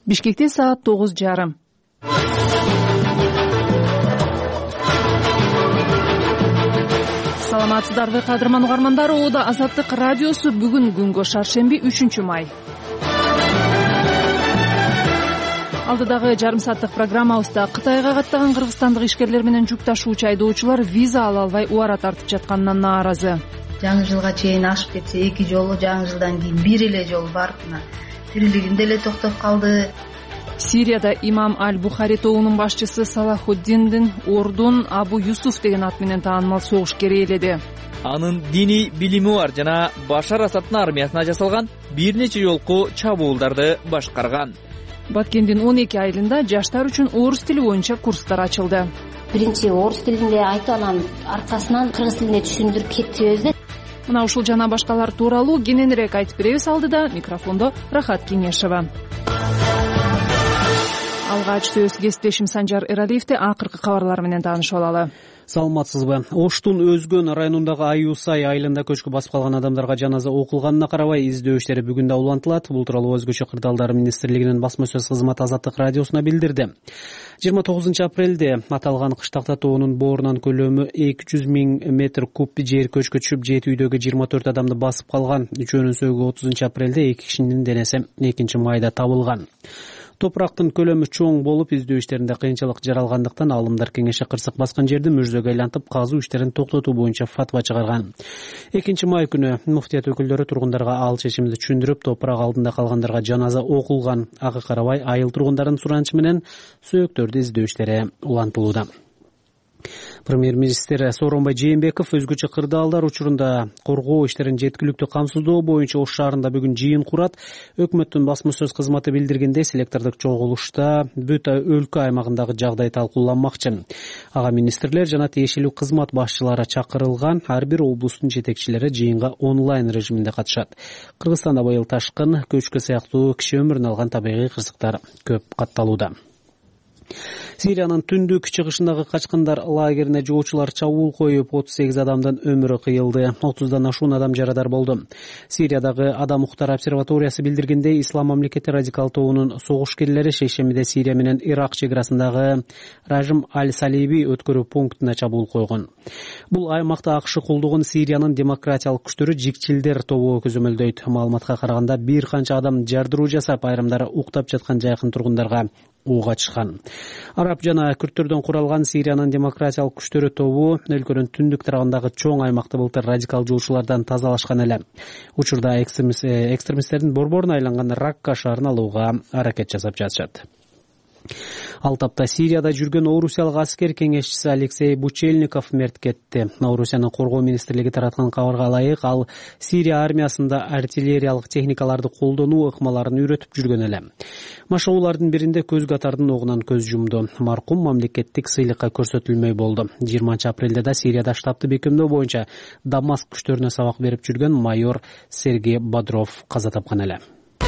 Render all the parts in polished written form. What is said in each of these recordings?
Бишкекте саат 9:30. Саламатсыздарбы кадырман угармандар, Ода Азаттык радиосу бүгүн күнгө шаршемби 3-май. Алдыдагы жарым сааттык программабызда Кытайга каттаган кыргызстандык ишкерлер менен жүк ташуучу айдоочулар виза ала албай убара тартып жатканынан нааразы. Жаңы жылга чейин ашып кетсе 2 жолу, жаңы жылдан кийин бир эле жол барып тирилигинде эле токтоп калды. Сирияда Имам Аль-Бухари тобунун башчысы Салахуддиндин ордун Абу Юсуф деген ат менен таанымал согушкер ээледи. Анын диний билими бар жана Башар Асаддын армиясына жасалган бир нече жолку чабуулдарды башкарган. Баткендин 12 айылында жаштар үчүн орус тили боюнча курстар ачылды. Биринчи орус тилинде айтып анан аркасынан кыргыз тилине түшүндүрүп кетебиз да. Мына ушул жана башкалар тууралуу кененирээк айтып беребиз. Алдыда микрофондо Рахат Кеңешева. Алгач сөз кесиптешим Санжар Эралиевди акыркы кабарлар менен таанышып алалы. Саламатсызбы? Оштун Өзгөн районундагы Аюсай айылында көчкү басып калган адамдарга жаназа окулганына карабай издөө иштери бүгүн да улантылат. Бул тууралуу Өзгөчө кырдаалдар министрлигинин басма сөз кызматы Азаттык радиосуна билдирди. 29-апрелде аталган кыштакта тоонун боорунан көлөмү 200 000 метр куб жер көчкө түшүп, 7 үйдөгү 24 адамды басып калган. Үчөөнүн сөөгү 30-апрелде, 2 кишинин денеси 2-майда табылган. Топурактын көлөмү чоң болуп, издөө иштеринде кыйынчылык жаралгандыктан Алымдар кеңеши кырсык баскан жерди мүжзөгө айлантып, казуу иштерин токтотуу боюнча фатва чыгарган. 2-май күнү муфтият өкүлдөрү тургундарга ал чечимди түшүндүрүп, топурак алдында калгандарга жаназа окулган. Ага карабай айыл тургундарынын суранычы менен сөөктөрдү издөө иштери улантылууда. Премьер-министр Сооронбай Жээнбеков өзгөчө кырдаалдар учурунда коргоо иштерин жеткиликтүү камсыздоо боюнча Ош шаарында бүгүн жыйын курат. Өкмөттүн басма сөз кызматы билдиргендей, селектордук чогулушта бүт өлкө аймагындагы жагдай талкууланмакчы. Ага министрлер жана тиешелүү кызмат башчылары чакырылган. Ар бир облустун жетекчилери жыйынга онлайн режиминде катышат. Кыргызстанда быйыл ташкын, көчкү сыяктуу киши өмүрүн алган табигый кырсыктар көп катталууда. Сириянын түндүк чыгышындагы качкындар лагерине жоочулар чабуул коюп, 38 адамдын өмүрү кыйылды. 30дан ашуун адам жарадар болду. Сириядагы Адам Укуктар обсерваториясы билдиргендей, Ислам мамлекети радикал тобунун согушкерлери шейшембиде Сирия менен Ирак чекарасындагы Ражим Аль-Салиби өткөрүү пунктуна чабуул койгон. Бул аймакта АКШ колдогон Сириянын демократиялык күчтөрү жикчилдер тобу көзөмөлдөйт. Маалыматка караганда бир канча адам жардыруу жасап, айрымдары уктап жаткан жайкын тургундарга ууга ачышкан. Араб жана күрттөрдөн куралган Сириянын демократиялык күчтөрү тобу өлкөнүн түндүк тарабындагы чоң аймакты былтыр радикал жоочулардан тазалашкан эле. Учурда экстремисттердин борборуна айланган Ракка шаарын алууга аракет жасап жатышат. Ал тапта Сирияда жүргөн орусиялык аскер кеңешчиси Алексей Бучельников мерт кетти. Орусиянын коргоо министрлиги тараткан кабарга ылайык, ал Сирия армиясында артиллериялык техникаларды колдонуу ыкмаларын үйрөтүп жүргөн эле. Машыгуулардын биринде көз катардын огунан көз жумду. Маркум мамлекеттик сыйлыкка көрсөтүлмөй болду. 20-апрелде да Сирияда штабты бекемдөө боюнча Дамаск күчтөрүнө сабак берип жүргөн майор Сергей Бодров каза тапкан эле.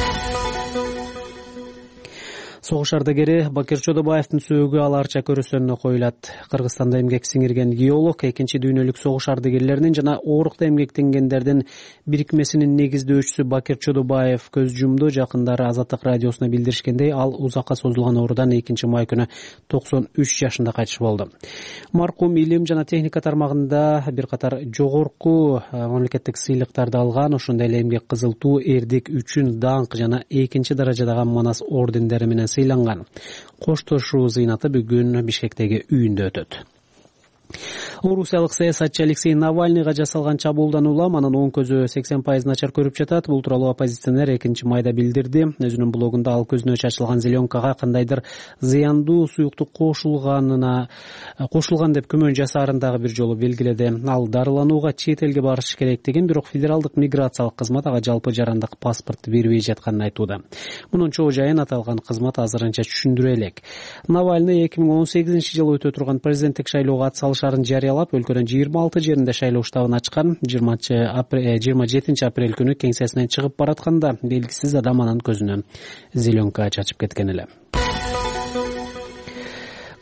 Согуш ардагери Бакир Чодобаевдин сөөгү аларча көрөсөнүнө коюлат. Кыргызстанда эмгек сиңирген геолог, экинчи дүйнөлүк согуш ардагерлеринин жана оорукта эмгектенгендердин бирикмесинин негиздөөчүсү Бакир Чодобаев көз жумду. Жакындары Азаттык радиосуна билдиришкендей, ал узакка созулган оорудан 2-май күнү 93 жашында кайтыш болду. Маркум илим жана техника тармагында бир катар жогорку мамлекеттик сыйлыктарды алган. Ошондой эле эмгек кызыл туу, эрдик үчүн даңк жана экинчи даражадагы Манас ордендери менен сыйланган. Коштошуу зыйнаты бүгүн Бишкектеги үйүндө өтөт. Орусиялык саясатчы Алексей Навальныйга жасалган чабуулдан улам анын оң көзү 80% начар көрүп жатат. Бул тууралуу оппозиционер 2-майда билдирди. Өзүнүн блогунда ал көзүнө чачылган зеленкага кандайдыр зыяндуу суюктук кошулган деп күмөн жасаарын дагы бир жолу белгиледи. Ал дарыланууга чет элге барыш керектигин, бирок федералдык миграциялык кызмат ага жалпы жарандык паспорт бербей жатканын айтууда. Мунун чоо жайын аталган кызмат азырынча түшүндүрө элек. Навальный 2018-жылы өтө турган президенттик шайлоого атсалышарын жарыялап, өлкөнүн 26 жеринде шайлоо штабын ачкан. 27 апрель күнү кеңсесинен чыгып баратканда белгисиз адам анын көзүнө зеленка чачып кеткен эле.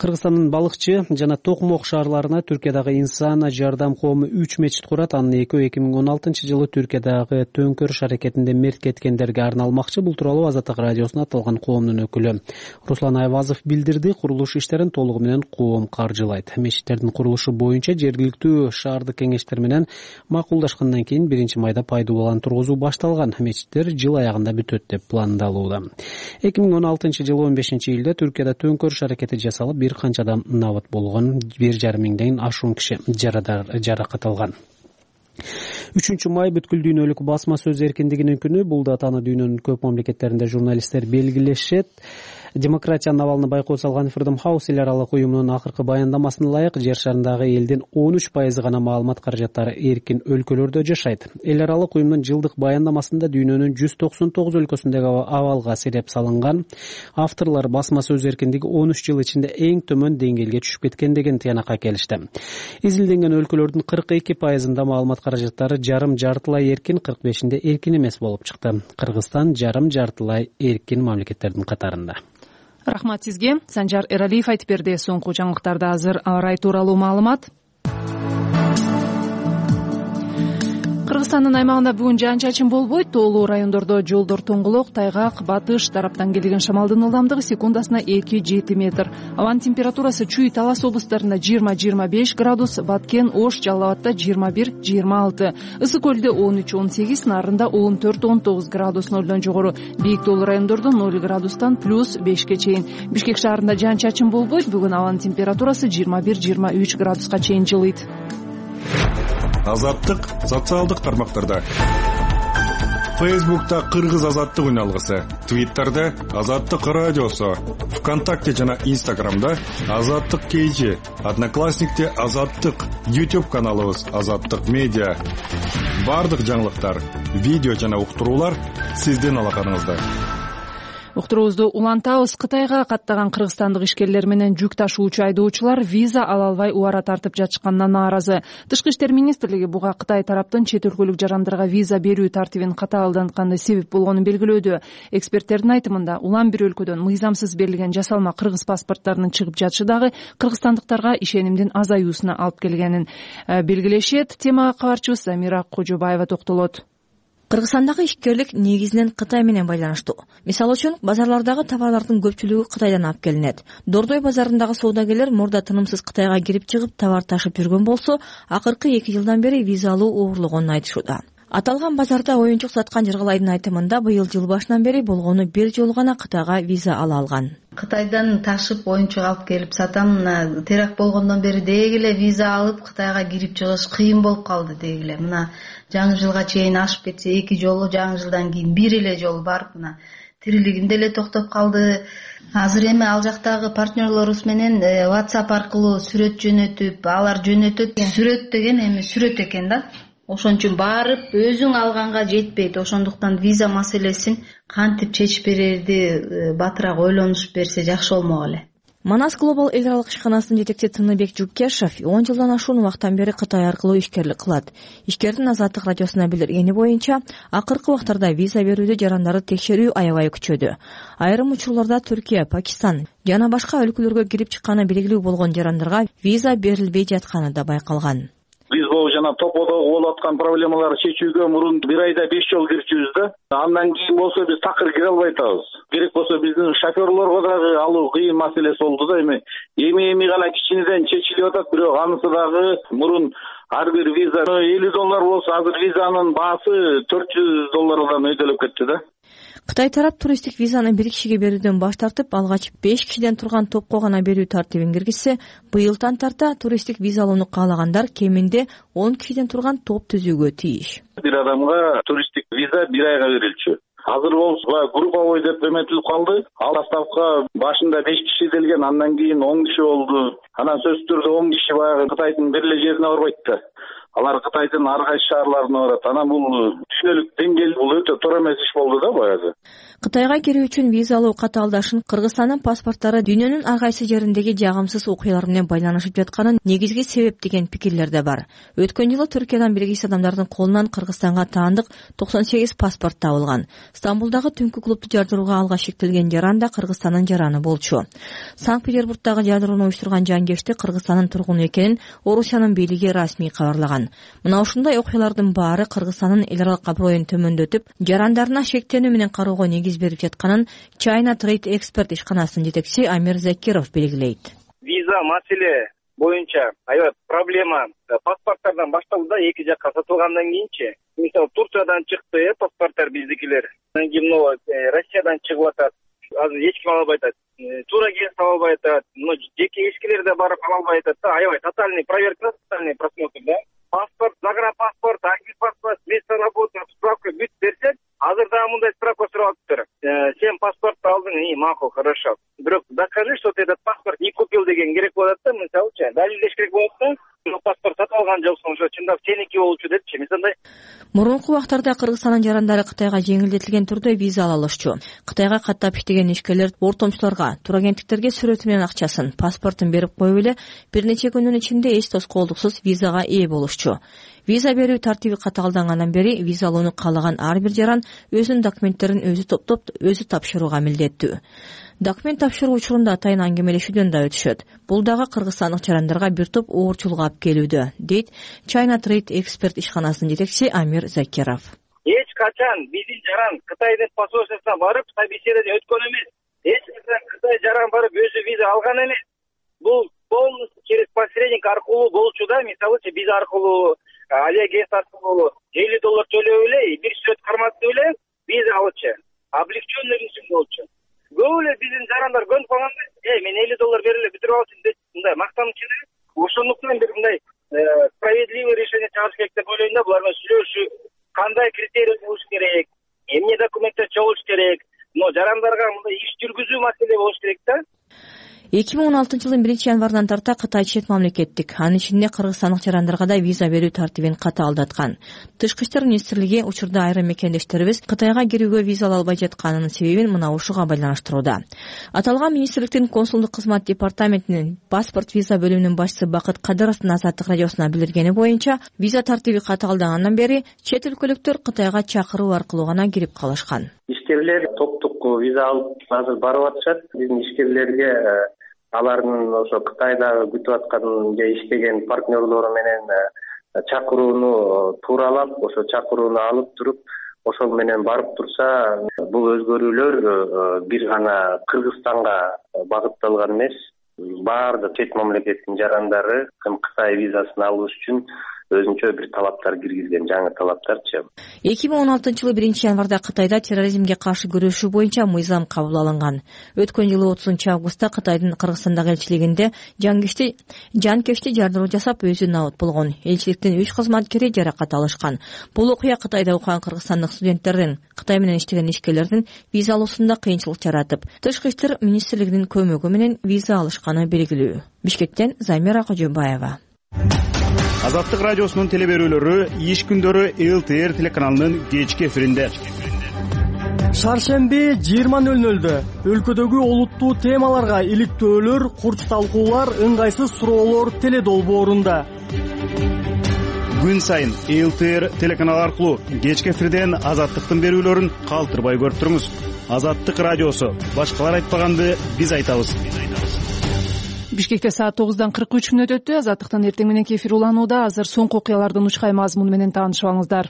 Кыргызстандын Балыкчы жана Токмок шаарларына Түркиядагы Инсан жардам коому 3 мечит курат. Анын 2016 жылы Түркиядагы төңкөрүш аракетинде мерт кеткендерге арналмакчы. Бул тууралуу Азаттык радиосуна аталган коомдун өкүлү Руслан Айвазов билдирди. Курулуш иштерин толугу менен коом каржылайт. Мечиттердин курулушу боюнча жергиликтүү шаардык кеңештер менен макулдашкандан кийин 1-майда пайдаланууга тургузуу башталган. Мечиттер жыл аягында бүтөт деп пландалууда. 2016 жылы 15-июлда Түркияда төңкөрүш аракети жасалып, бир канча адам набат болгон, 1,5 миңден ашуун киши жаракат алган. 3-май бүткүл дүйнөлүк басма сөз эркиндигинин күнү. Бул датаны дүйнөнүн көп мамлекеттеринде журналисттер белгилешет. Демократия абалына байкоо салган Freedom House эл аралык уюмунун акыркы баяндамасына ылайык, жер шарындагы элдин 13% гана маалымат каражаттары эркин өлкөлөрдө жашайт. Эл аралык уюмдун жылдык баяндамасында дүйнөнүн 199 өлкөсүндөгү абалга сереп салынган. Авторлор басма сөз эркиндиги 13 жыл ичинде эң төмөн деңгээлге түшүп кеткен деген тыянакка келишти. Изилденген өлкөлөрдүн 42%-ында маалымат каражаттары жарым-жартылай эркин, 45-inde эркин эмес болуп чыкты. Кыргызстан жарым-жартылай эркин мамлекеттердин катарында. Рахмат сизге. Санжар Эралиев айтып берди. Соңку жаңылыктарда азыр аба ырайы тууралуу маалымат. Кыргызстандын аймагында бүгүн жаан-чачын болбойт. Тоолуу райондордо жолдор тоңголок, тайгак, батыш тараптан келген шамалдын ылдамдыгы секундасына 2-7 метр. Абанын температурасы Чүй, Талас облустарында 20-25 градус, Баткен, Ош, Жалал Абадта 21-26, Ысык көлдө 13-18, Нарында 14-19 градус, нолдон жогору. Бийик тоолуу райондордо 0 градустан +5 чейин. Бишкек шаарында жаан-чачын болбойт. Бүгүн абанын температурасы 21-23 градуска чейин жылыйт. Азаттык социалдык тармактарда. Фейсбукта Кыргыз азаттык үналгысы, Твиттерде Азаттык радиосу, ВКонтакте жана Инстаграмда Азаттык KG, Одноклассникте Азаттык, YouTube каналыбыз Азаттык медиа. Бардык жаңылыктар, видео жана уктуруулар сиздин алаканыңызда. Уктуруубузду улантабыз. Кытайга каттаган кыргызстандык ишкерлер менен жүк ташуучу айдоочулар виза ала албай убара тартып жатышканына нааразы. Тышкы иштер министрлиги буга Кытай тараптын чет өлкөлүк жарандарга виза берүү тартибин катаалдантканы себеп болгонун белгилөөдө. Эксперттердин айтымында, улам бир өлкөдөн мыйзамсыз берилген жасалма кыргыз паспорттарынын чыгып жатышы дагы кыргызстандыктарга ишенимдин азаюусуна алып келгенин белгилешет. Темага кабарчыбыз Замира Кожобаева токтолот. Кыргызстандагы ишкерлик негизинен Кытай менен байланыштуу. Мисалы үчүн, базарлардагы товарлардын көпчүлүгү Кытайдан алып келинет. Дордой базарындагы соодагерлер мурда тынымсыз Кытайга кирип чыгып товар ташып жүргөн болсо, акыркы 2 жылдан бери виза алуу оорлогонун айтышууда. Аталган базарда оюнчук саткан Жыргалайдын айтымында быйыл жыл башынан бери болгону бир жолу гана Кытайга виза ала алган. Кытайдан ташып оюнчук алып келип сатам. Теракт болгондон бери дегиле виза алып Кытайга кирип чыгыш кыйын болуп калды дегиле. Мына жаңы жылга чейин ашып кетсе 2 жолу, жаңы жылдан кийин бир эле жолу барып, мына тирилигим деле токтоп калды. Азыр эми ал жактагы партнерлорубуз менен WhatsApp аркылуу сүрөт жөнөтүп, алар жөнөтөт. Сүрөт деген эми сүрөт экен да. Ошон үчүн барып өзүң алганга жетпейт. Ошондуктан виза маселесин кантип чечип берерди батыраак ойлонуп берсе жакшы болмок эле. Манас Глобал эл аралык ишканасынын жетекчиси Тыныбек Жуккешев 10 жылдан ашуун убактан бери Кытай аркылуу ишкерлик кылат. Ишкердин Азаттык радиосуна билдиргени боюнча, акыркы убактарда виза берүүдө жарандарды текшерүү аябай күчөдү. Айрым учурларда Түркия, Пакистан жана башка өлкөлөргө кирип чыкканы белгилүү болгон жарандарга виза берилбей жатканы да байкалган. Биз бул жана топодо болуп аткан проблемаларды чечүүгө мурун бир айда 5 жол кирчүбүз да. Андан кийин болсо биз такыр кире албай атабыз. Керек болсо биздин шоферлорго дагы алуу кыйын маселеси болду да. Эми гана кичинеден чечилип атат, бирок анысы дагы мурун ар бир виза $50 болсо, азыр визанын баасы $400 өйдөлөп кетти да. Кытай тарап туристтик визаны бир кишиге берүүдөн баш тартып, алгач 5 кишиден турган топко гана берүү тартибин киргизсе, быйылдан тарта туристтик виза алууну каалагандар кеминде 10 кишиден турган топ түзүүгө тийиш. Бир адамга туристтик виза 1 айга берилчү. Азыр болсо групповой деп эметилип калды. Ал ставка башында 5 киши делген, андан кийин 10 киши болду. Анан сөзсүз түрдө 10 киши баягы Кытайдын бир эле жерине барбайт да. Алар Кытайдын ар кайсы шаарларына барат. Анан бул дүйнөлүк деңгээлде бул өтө туура эмес иш болду да баягы. Кытайга кирүү үчүн виза алуу катаалдашын Кыргызстандын паспорттары дүйнөнүн ар кайсы жериндеги жагымсыз окуялар менен байланышып жатканын негизги себеп деген пикирлер да бар. Өткөн жылы Түркиядан белгисиз адамдардын колунан Кыргызстанга таандык 98 паспорт табылган. Стамбулдагы түнкү клубду жардырууга алгач шектелген жаран да Кыргызстандын жараны болчу. Санкт-Петербургдагы жардырууну уюштурган жанкечти Кыргызстандын тургуну экенин Орусиянын бийлиги расмий кабарлаган. Мына ушундай окуялардын баары Кыргызстандын эл аралык аброюн төмөндөтүп, жарандарына шектенүү менен кароого негиз берип жатканын China Trade Expert ишканасынын жетекчиси Амир Закиров белгилейт. Виза маселе боюнча аябай проблема паспорттардан башталды да, эки жакка сатылгандан кийинчи. Мисалы Турциядан чыкты паспорттар биздикилер. Анан кийин Россиядан чыгып атат. Азыр эч ким ала албай атат. Турагентство ала албай атат. Жеке эшикелер да барып ала албай атат да. Аябай тотальный проверка, тотальный просмотр да. Паспорт, загранпаспорт, агрипаспорт, место работы, справка бүт берсек, азыр дагы мындай справка сурап атыптыр. Сен паспортты алдың, макул, хорошо. Бирок докажи, что ты этот паспорт не купил деген керек болот да, мисалы, далилдеш керек болот да. Паспорт сатып алган жоксуң, ошо чындап сеники болчу депчи, мисалы. Мурунку убактарда Кыргызстандын жарандары Кытайга жеңилдетилген түрдө виза ала алышчу. Кытайга каттап иштеген ишкерлер ортомчуларга, турагенттиктерге сүрөтү менен акчасын, паспортун берип коюп эле бир нече күндүн ичинде эч тоскоолдуксуз визага ээ болушчу. Виза берүү тартиби катаалдангандан бери виза алууну каалаган ар бир жаран өзүнүн документтерин өзү топтоп, өзү тапшырууга милдеттүү. Документ тапшыруу учурунда атайын аңгемелешүүдөн да өтүшөт. Бул дагы кыргызстандык жарандарга бир топ оорчулук алып келүүдө, дейт China Trade Expert ишканасынын жетекчиси Амир Закиров. Эч качан биздин жаран Кытайдын посольствосуна барып собеседование өткөн эмес. Эч качан Кытай жаран барып өзү виза алган эмес. Бул полностью через посредник аркылуу болчу да, мисалы биз аркылуу, Алиагент аркылуу $50 төлөп эле, бир сүрөт карматып эле виза алчу. Облегченный режим болчу. Көп эле биздин жарандар көнүп калганда, мен $50 берип эле бүтүрүп алчумун деп мындай мактанып чыгып, ошондуктан бир мындай справедливый решение чыгарыш керек деп ойлойм да. Булар менен сүйлөшүп, кандай критерий болуш керек, эмне документтер чогулуш керек, жарандарга мындай иш жүргүзүү маселе болуш керек да. 2016-жылдын 1-январынан тарта Кытай чет мамлекеттик, анын ичинде кыргызстандык жарандарга да виза берүү тартибин катаалдаткан. Тышкы иштер министрлиги учурда айрым мекендештерибиз Кытайга кирүүгө виза ала албай жатканынын себебин мына ушуга байланыштырууда. Аталган министрликтин консулдук кызмат департаментинин паспорт виза бөлүмүнүн башчысы Бакыт Кадыровдун Азаттык радиосуна билдиргени боюнча, виза тартиби катаалдангандан бери чет өлкөлүктөр Кытайга чакыруу аркылуу гана кирип калышкан. Ишкерлер топтук виза алып азыр барып атышат. Биздин ишкерлерге алардын ошо Кытайда күтүп аткан же иштеген партнерлору менен чакырууну тууралап, ошо чакырууну алып туруп, ошол менен барып турса, бул өзгөрүүлөр бир гана Кыргызстанга багытталган эмес. Баардык чет мамлекеттин жарандары Кытай визасын алыш үчүн өзүнчө бир талаптар киргизген, жаңы талаптарчы. 2016-жылы 1-январда Кытайда терроризмге каршы күрөшүү боюнча мыйзам кабыл алынган. Өткөн жылы 30-августта Кытайдын Кыргызстандагы элчилигинде жанкечти жардыруу жасап өзү набыт болгон. Элчиликтин 3 кызматкери жаракат алышкан. Бул окуя Кытайда окуган кыргызстандык студенттердин, Кытай менен иштеген ишкерлердин виза алуусунда кыйынчылык жаратып, Тышкы иштер министрлигинин көмөгү менен виза алышканы белгилүү. Бишкектен Замира Кожобаева. Азаттык радиосунун телеберүүлөрү иш күндөрү ЛТР телеканалынын кечки эфиринде. Шаршемби 20:00 өлкөдөгү олуттуу темаларга иликтөөлөр, курч талкуулар, ыңгайсыз суроолор теледолбоорунда. Күн сайын ЛТР телеканалы аркылуу кечки эфирден Азаттыктын берүүлөрүн калтырбай көрүп туруңуз. Азаттык радиосу. Башкалар айтпаганды биз айтабыз. Бишкекте саат 9:43 өтөттү. Азаттыктын эртең мененки эфир уланууда. Азыр соңку окуялардын учкай мазмуну менен таанышып алыңыздар.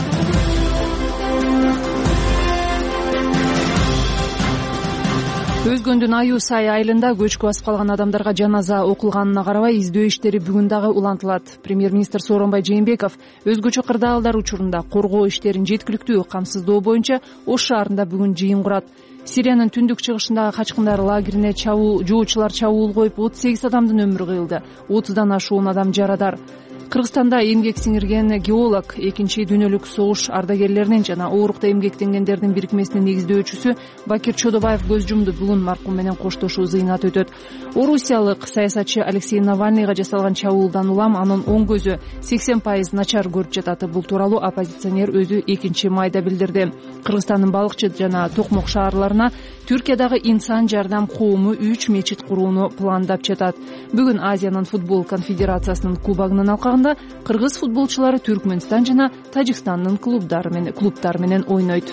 Өзгөндүн Аю Сай айылында көчкү басып калган адамдарга жаназа окулганына карабай издөө иштери бүгүн дагы улантылат. Премьер-министр Сооронбай Жээнбеков өзгөчө кырдаалдар учурунда коргоо иштерин жеткиликтүү камсыздоо боюнча Ош шаарында бүгүн жыйын курат. Сириянын түндүк чыгышындагы качкындар лагерине жоочулар чабуул коюп 38 адамдын өмүрү кыйылды. 30дан ашуун адам жарадар. Кыргызстанда эмгек сиңирген геолог, экинчи дүйнөлүк согуш ардагерлеринин жана оорукта эмгектенгендердин бирикмесинин негиздөөчүсү Бакир Чодобаев көз жумду. Бүгүн маркум менен коштошуу зыйнат өтөт. Орусиялык саясатчы Алексей Навальныйга жасалган чабуулдан улам анын оң көзү 80% начар көрүп жатат. Бул тууралуу оппозиционер өзү 2 майда билдирди. Кыргызстандын Балыкчы жана Токмок шаарларына Түркиядагы инсан жардам коому 3 мечит курууну пландап жатат. Бүгүн Азиянын футбол конфедерациясынын кубогунун алкагында кыргыз футболчулары Түркмөнстан жана Тажикстандын клубтары менен ойнойт.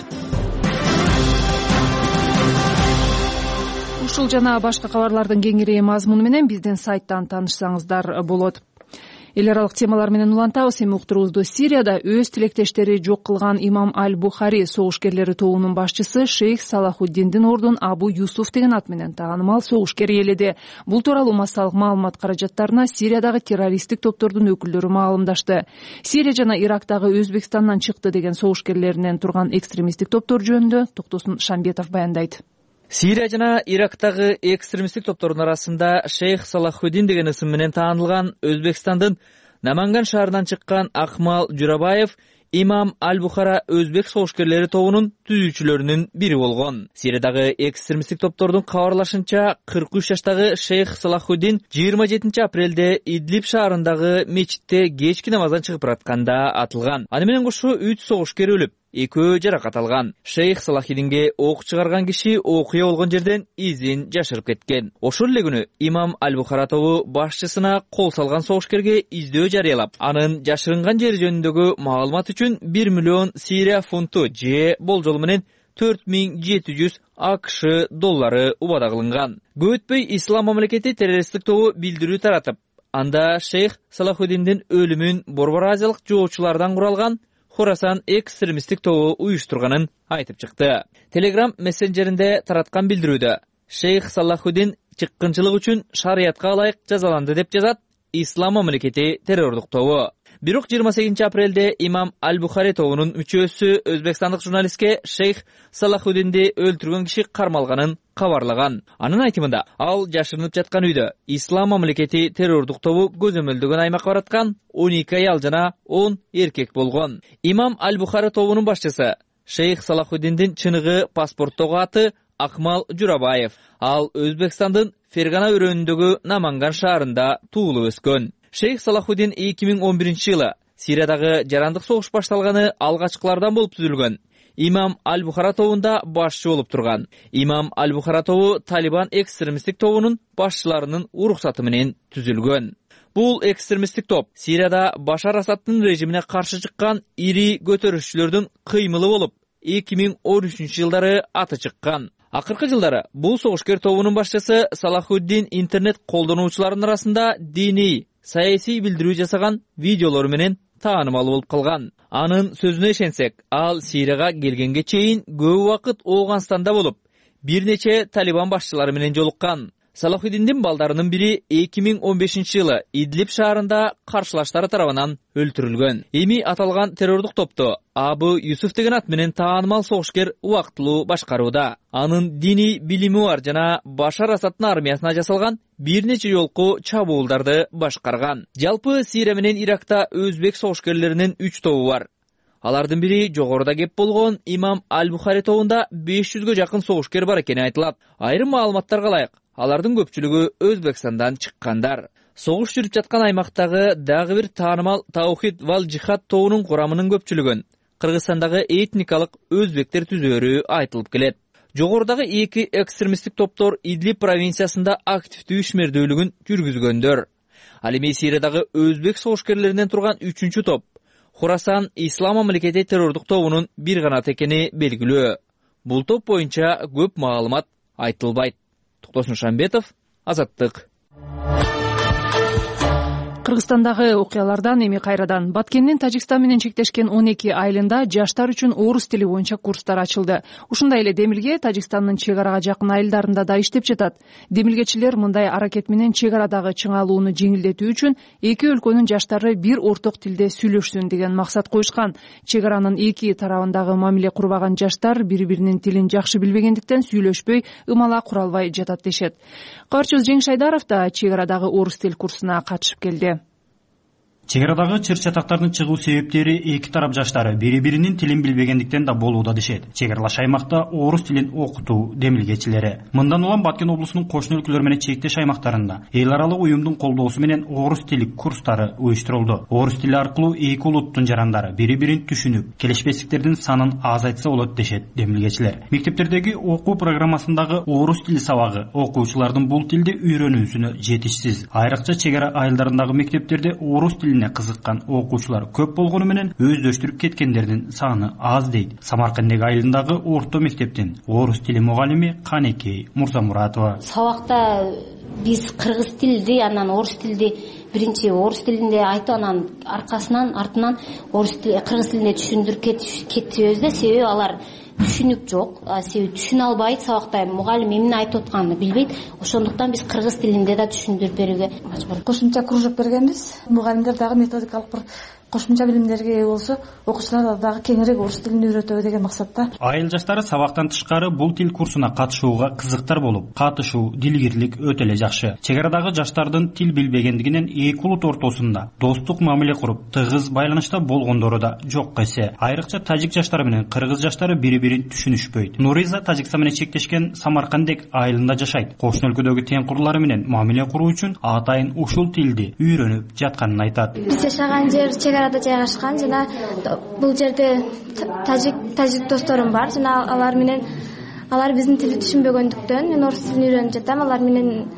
Ушул жана башка кабарлардын кеңири мазмуну менен биздин сайттан таанышсаңыздар болот. Эл аралык темалар менен улантабыз. Эми уктуруубузду Сирияда өз тилектештери жок кылган имам Аль-Бухари согушкерлери тобунун башчысы Шейх Салахуддиндин ордун Абу Юсуф деген ат менен таанымал согушкер ээледи. Бул тууралуу массалык маалымат каражаттарына Сириядагы террористтик топтордун өкүлдөрү маалымдашты. Сирия жана Ирактагы Өзбекстандан чыкты деген согушкерлеринен турган экстремисттик топтор жөнүндө Токтосун Шамбетов баяндайт. Сирия жана Ирактагы экстремисттик топтордун арасында Шейх Салахуддин деген ысым менен таанылган Өзбекстандын Наманган шаарынан чыккан Акмал Журабаев имам Аль-Бухара өзбек согушкерлери тобунун түзүүчүлөрүнүн бири болгон. Сириядагы экстремисттик топтордун кабарлашынча 43 жаштагы Шейх Салахуддин 27 апрелде Идлиб шаарындагы мечитте кечки намаздан чыгып баратканда атылган. Аны менен кошо 3 согушкер өлүп, 2 жаракат алган. Шейх Салахиддинге ок чыгарган киши окуя болгон жерден изин жашырып кеткен. Ошол эле күнү имам Аль-Бухара тобу башчысына кол салган согушкерге издөө жарыялап, анын жашырынган жери жөнүндөгү маалымат үчүн 1 миллион Сирия фунту же болжол менен 4700 АКШ доллары убада кылынган. Көп өтпөй Ислам мамлекети террористтик тобу билдирүү таратып, анда Шейх Салахуддиндин өлүмүн Борбор Азиялык жоочулардан куралган Хорасан экстремисттик тобу уюштурганын айтып чыкты. Telegram мессенджеринде тараткан билдирүүдө Шейх Салахуддин чыккынчылык үчүн шариятка ылайык жазаланды деп жазат Ислам мамлекети террордук тобу. Бирок 28 апрелде имам Аль-Бухари тобунун мүчөсү өзбекстандык журналистке Шейх Салахуддинди өлтүргөн киши кармалганын кабарлаган. Анын айтымында, ал жашырынып жаткан үйдө Ислам мамлекети террордук тобу көзөмөлдөгөн аймакка бараткан 12 аял жана 10 эркек болгон. Имам Аль-Бухари тобунун башчысы Шейх Салахуддиндин чыныгы паспорттогу аты Акмал Журабаев. Ал Өзбекстандын Фергана өрөөнүндөгү Наманган шаарында туулуп өскөн. Шейх Салахуддин 2011-жылы Сириядагы жарандык согуш башталганы алгачкылардан болуп түзүлгөн. Имам Аль-Бухара тобунда башчы болуп турган. Имам Аль-Бухара тобу Талибан экстремисттик тобунун башчыларынын уруксаты менен түзүлгөн. Бул экстремисттик топ Сирияда Башар Асадтын режимине каршы чыккан ири көтөрүшчүлөрдүн кыймылы болуп, 2013-жылдары аты чыккан. Акыркы жылдары бул согушкер тобунун башчысы Салахуддин интернет колдонуучуларынын арасында диний, саясий билдирүү жасаган видеолор менен таанымал болуп калган. Анын сөзүнө ишенсек, ал Сирияга келгенге чейин көп убакыт Ооганстанда болуп, бир нече Талибан башчылары менен жолуккан. Салахуддиндин балдарынын бири 2015-жылы Идлиб шаарында каршылаштары тарабынан өлтүрүлгөн. Эми аталган террордук топту Абу Юсуф деген ат менен таанымал согушкер убактылуу башкарууда. Анын диний билими бар жана Башар Асадтын армиясына жасалган бир нече жолку чабуулдарды башкарган. Жалпы Сирия менен Иракта өзбек согушкерлеринин 3 тобу бар. Алардын бири жогоруда кеп болгон имам Аль-Бухари тобунда 500гө жакын согушкер бар экени айтылат. Айрым маалыматтарга ылайык, алардын көпчүлүгү Өзбекстандан чыккандар. Согуш жүрүп жаткан аймактагы дагы бир таанымал Таухид вал Джихад тобунун курамынын көпчүлүгүн Кыргызстандагы этникалык өзбектер түзөөрү айтылып келет. Жогорудагы 2 экстремисттик топтор Идлиб провинциясында активдүү ишмердүүлүгүн жүргүзгөндөр. Ал эми Сириядагы өзбек согушкерлеринен турган 3-чү топ Хорасан Ислам мамлекети террордук тобунун бир канаты экени белгилүү. Бул топ боюнча көп маалымат айтылбайт. Токтосун Шамбетов, Азаттык. Кыргызстандагы окуялардан эми кайрадан. Баткендин Тажикстан менен чектешкен 12 айылында жаштар үчүн орус тили боюнча курстар ачылды. Ушундай эле Демилге Тажикстандын чек арага жакын айылдарында да иштеп жатат. Демилгечилер мындай аракет менен чек арадагы чыңалууну жеңилдетүү үчүн эки өлкөнүн жаштары бир орток тилде сүйлөшсүн деген максат коюшкан. Чек аранын эки тарабындагы мамиле курбаган жаштар бири-биринин тилин жакшы билбегендиктен сүйлөшпөй, ымала кура албай жатат дешет. Кабарчыбыз Жеңиш Айдаров да чек арадагы орус тил курсуна катышып келди. Чек арадагы чыр чатактардын чыгуу себептери эки тарап жаштары бири-биринин тилин билбегендиктен да болууда дешет. Чек аралаш аймакта орус тилин окутуу демилгечилери. Мындан улам Баткен облусунун кошуна өлкөлөр менен чектеш аймактарында эл аралык уюмдун колдоосу менен орус тили курстары уюштурулду. Орус тили аркылуу эки улуттун жарандары бири-бирин түшүнүп, келишпестиктердин санын азайтса болот дешет демилгечилер. Мектептердеги окуу программасындагы орус тили сабагы окуучулардын бул тилди үйрөнүүсүнө жетишсиз. Айрыкча чек ара айылдарындагы мектептерде орус тилине кызыккан окуучулар көп болгону менен өздөштүрүп кеткендердин саны аз дейт. Самаркандеги айылындагы орто мектептин орус тили мугалими Канекей Мурзамуратова. Сабакта биз кыргыз тилди, анан орус тилди биринчи орус тилинде айтып, анан артынан кыргыз тилинде түшүндүрүп кетибиз да, себеби алар түшүнүк жок, себеби түшүнө албайт, сабакта мугалим эмне айтып атканын билбейт. Ошондуктан биз кыргыз тилинде да түшүндүрүп берүүгө мажбур. Кошумча кружок бергенбиз. Мугалимдер дагы методикалык бир кошумча билимдерге ээ болсо, окуучулар дагы кеңирээк орус тилин үйрөтөбү деген максатта. Айыл жаштары сабактан тышкары бул тил курсуна катышууга кызыктар болуп, катышуу, дилгирлик өтө эле жакшы. Чек арадагы жаштардын тил билбегендигинен эки улут ортосунда достук мамиле куруп, тыгыз байланышта болгондору да жок эсе. Айрыкча тажик жаштары менен кыргыз жаштары бири-бирин түшүнүшпөйт. Нуриза Тажикстан менен чектешкен Самаркандек айылында жашайт. Кошуна өлкөдөгү тең курлары менен мамиле куруу үчүн атайын ушул тилди үйрөнүп жатканын айтат. Биз жашаган жер чек арада жайгашкан, жана бул жерде тажик досторум бар, жана алар биздин тилди түшүнбөгөндүктөн мен орус тилин үйрөнүп жатам. Алар менен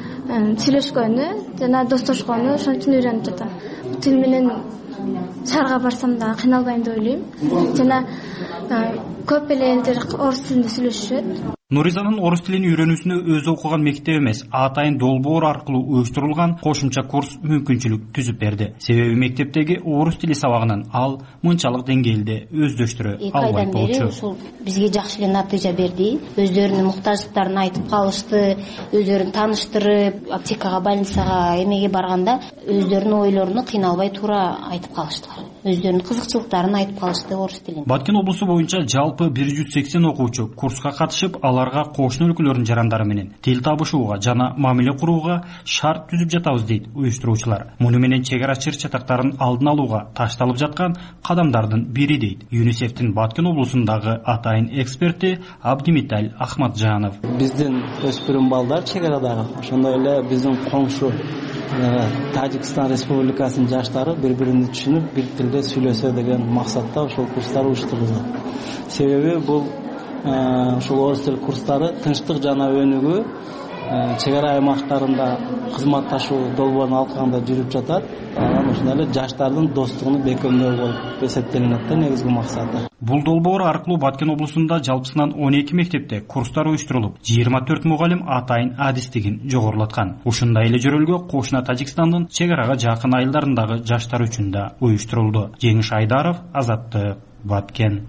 сүйлөшкөнү жана достошкону ошон үчүн үйрөнүп жатам. Тил менен шаарга барсам да кыйналбайм деп ойлойм. Жана көп эле элдер орус тилинде сүйлөшүшөт. Нуризанын орус тилин үйрөнүүсүнө өзү окуган мектеп эмес, атайын долбоор аркылуу уюштурулган кошумча курс мүмкүнчүлүк түзүп берди. Себеби мектептеги орус тили сабагынан ал мынчалык деңгээлде өздөштүрө албайт болчу. Ушул бизге жакшы эле натыйжа берди. Өздөрүнүн муктаждыктарын айтып калышты, өздөрүн тааныштырып, аптекага, больницага, эмеге барганда өздөрүнүн ойлоруну кыйналбай туура айтып калыштылар. Өздөрүнүн кызыкчылыктарын айтып калышты орус тилин. Баткен облусу боюнча жалпы 180 окуучу курска катышып, аларга кошуна өлкөлөрдүн жарандары менен тил табышууга жана мамиле курууга шарт түзүп жатабыз дейт уюштуруучулар. Муну менен чек ара чыр чатактарын алдын алууга ташталып жаткан кадамдардын бири дейт ЮНИСЕФтин Баткен облусундагы атайын эксперти Абдимиталь Ахматжанов. Биздин өспүрүм балдар чек арадагы, ошондой эле биздин коңшу Тажикстан Республикасынын жаштары бири-бирин түшүнүп, бир тилде сүйлөсө деген максатта ошол курстар уюштурулду. Себеби бул ушул орус тил курстары тынчтык жана өнүгүү чек ара аймактарында кызматташуу долбоорун алкагында жүрүп жатат. Анан ошондой эле жаштардын достугун бекемдөө болуп эсептелинет да негизги максаты. Бул долбоор аркылуу Баткен облусунда жалпысынан 12 мектепте курстар уюштурулуп, 24 мугалим атайын адистигин жогорулаткан. Ушундай эле жөрөлгө кошуна Тажикстандын чек арага жакын айылдарындагы жаштар үчүн да уюштурулду. Жеңиш Айдаров, Азаттык, Баткен.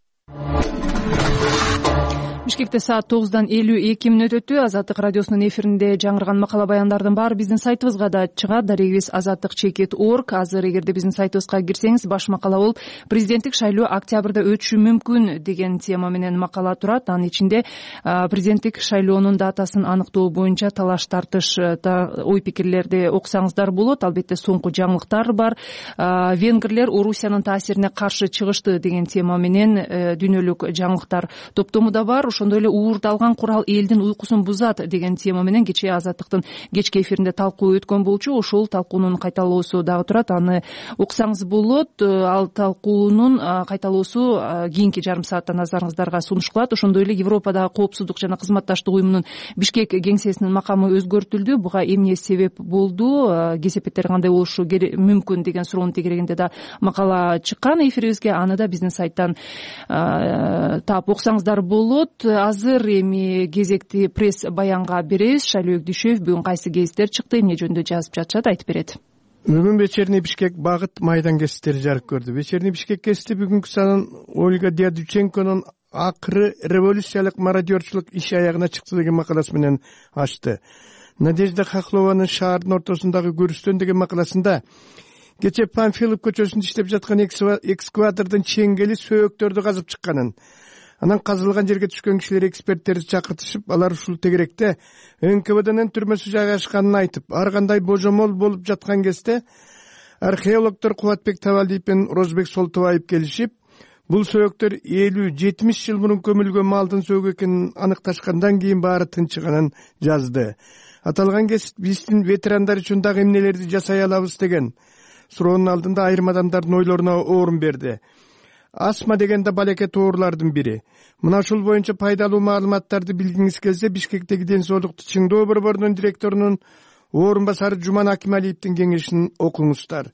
Бишкекте саат 9:52 өтү. Азаттык радиосунун эфиринде жаңырган макала баяндардын баары биздин сайтыбызга да чыгат. Дарегибиз azattik.org. Азыр эгерде биздин сайтыбызга кирсеңиз, баш макала бул президенттик шайлоо октябрда өтүшү мүмкүн деген тема менен макала турат. Анын ичинде президенттик шайлоонун датасын аныктоо боюнча талаш тартыш ой пикирлерди окусаңыздар болот. Албетте соңку жаңылыктар бар. Венгрлер Орусиянын таасирине каршы чыгышты деген тема менен дүйнөлүк жаңылыктар топтому да бар. Ошондой эле уурдалган курал элдин уйкусун бузат деген тема менен кечээ Азаттыктын кечки эфиринде талкуу өткөн болчу. Ошол талкуунун кайталоосу дагы турат. Аны окусаңыз болот. Ал талкуунун кайталоосу кийинки жарым саатта назарыңыздарга сунушталат. Ошондой эле Европадагы коопсуздук жана кызматташтык уюмунун Бишкек кеңсесинин макамы өзгөртүлдү. Буга эмне себеп болду? Кесепеттер кандай болушу мүмкүн деген суроонун тегерегинде да макала чыккан эфирибизге. Аны да биздин сайттан таап окусаңыздар болот. Азыр эми кезекти пресс баянга беребиз. Шайлоо Өкдүшев бүгүн кайсы гезиттер чыкты, эмне жөнүндө жазып жатышат, айтып берет. Бүгүн Вечерний Бишкек багыт майдан гезиттери жарык көрдү. Вечерний Бишкек гезити бүгүнкү санын Ольга Дядюченконун акыры революциялык мародерчулук иш аягына чыкты деген макаласы менен ачты. Надежда Хохлованын шаардын ортосундагы көрүстөн деген макаласында кечээ Панфилов көчөсүндө иштеп жаткан экскаватордун чеңгели сөөктөрдү казып чыкканын, анан казылган жерге түшкөн кишилер эксперттерди чакыртышып, алар ушул тегеректе НКВДнын түрмөсү жайгашканын айтып, ар кандай божомол болуп жаткан кезде Археологдор Кубатбек Табалдиев менен Розбек Солтубаев келишип, бул сөөктөр 50-70 жыл мурун көмүлгөн малдын сөөгү экенин аныкташкандан кийин баары тынчыганын жазды. Аталган кесип биздин ветерандар үчүн дагы эмнелерди жасай алабыз деген суроонун алдында айрым адамдардын ойлоруна орун берди. Астма деген да балекет оорулардын бири. Мына ушул боюнча пайдалуу маалыматтарды билгиңиз келсе, Бишкектеги ден соолукту чыңдоо борборунун директорунун орун басары Жуман Акималиевдин кеңешин окуңуздар.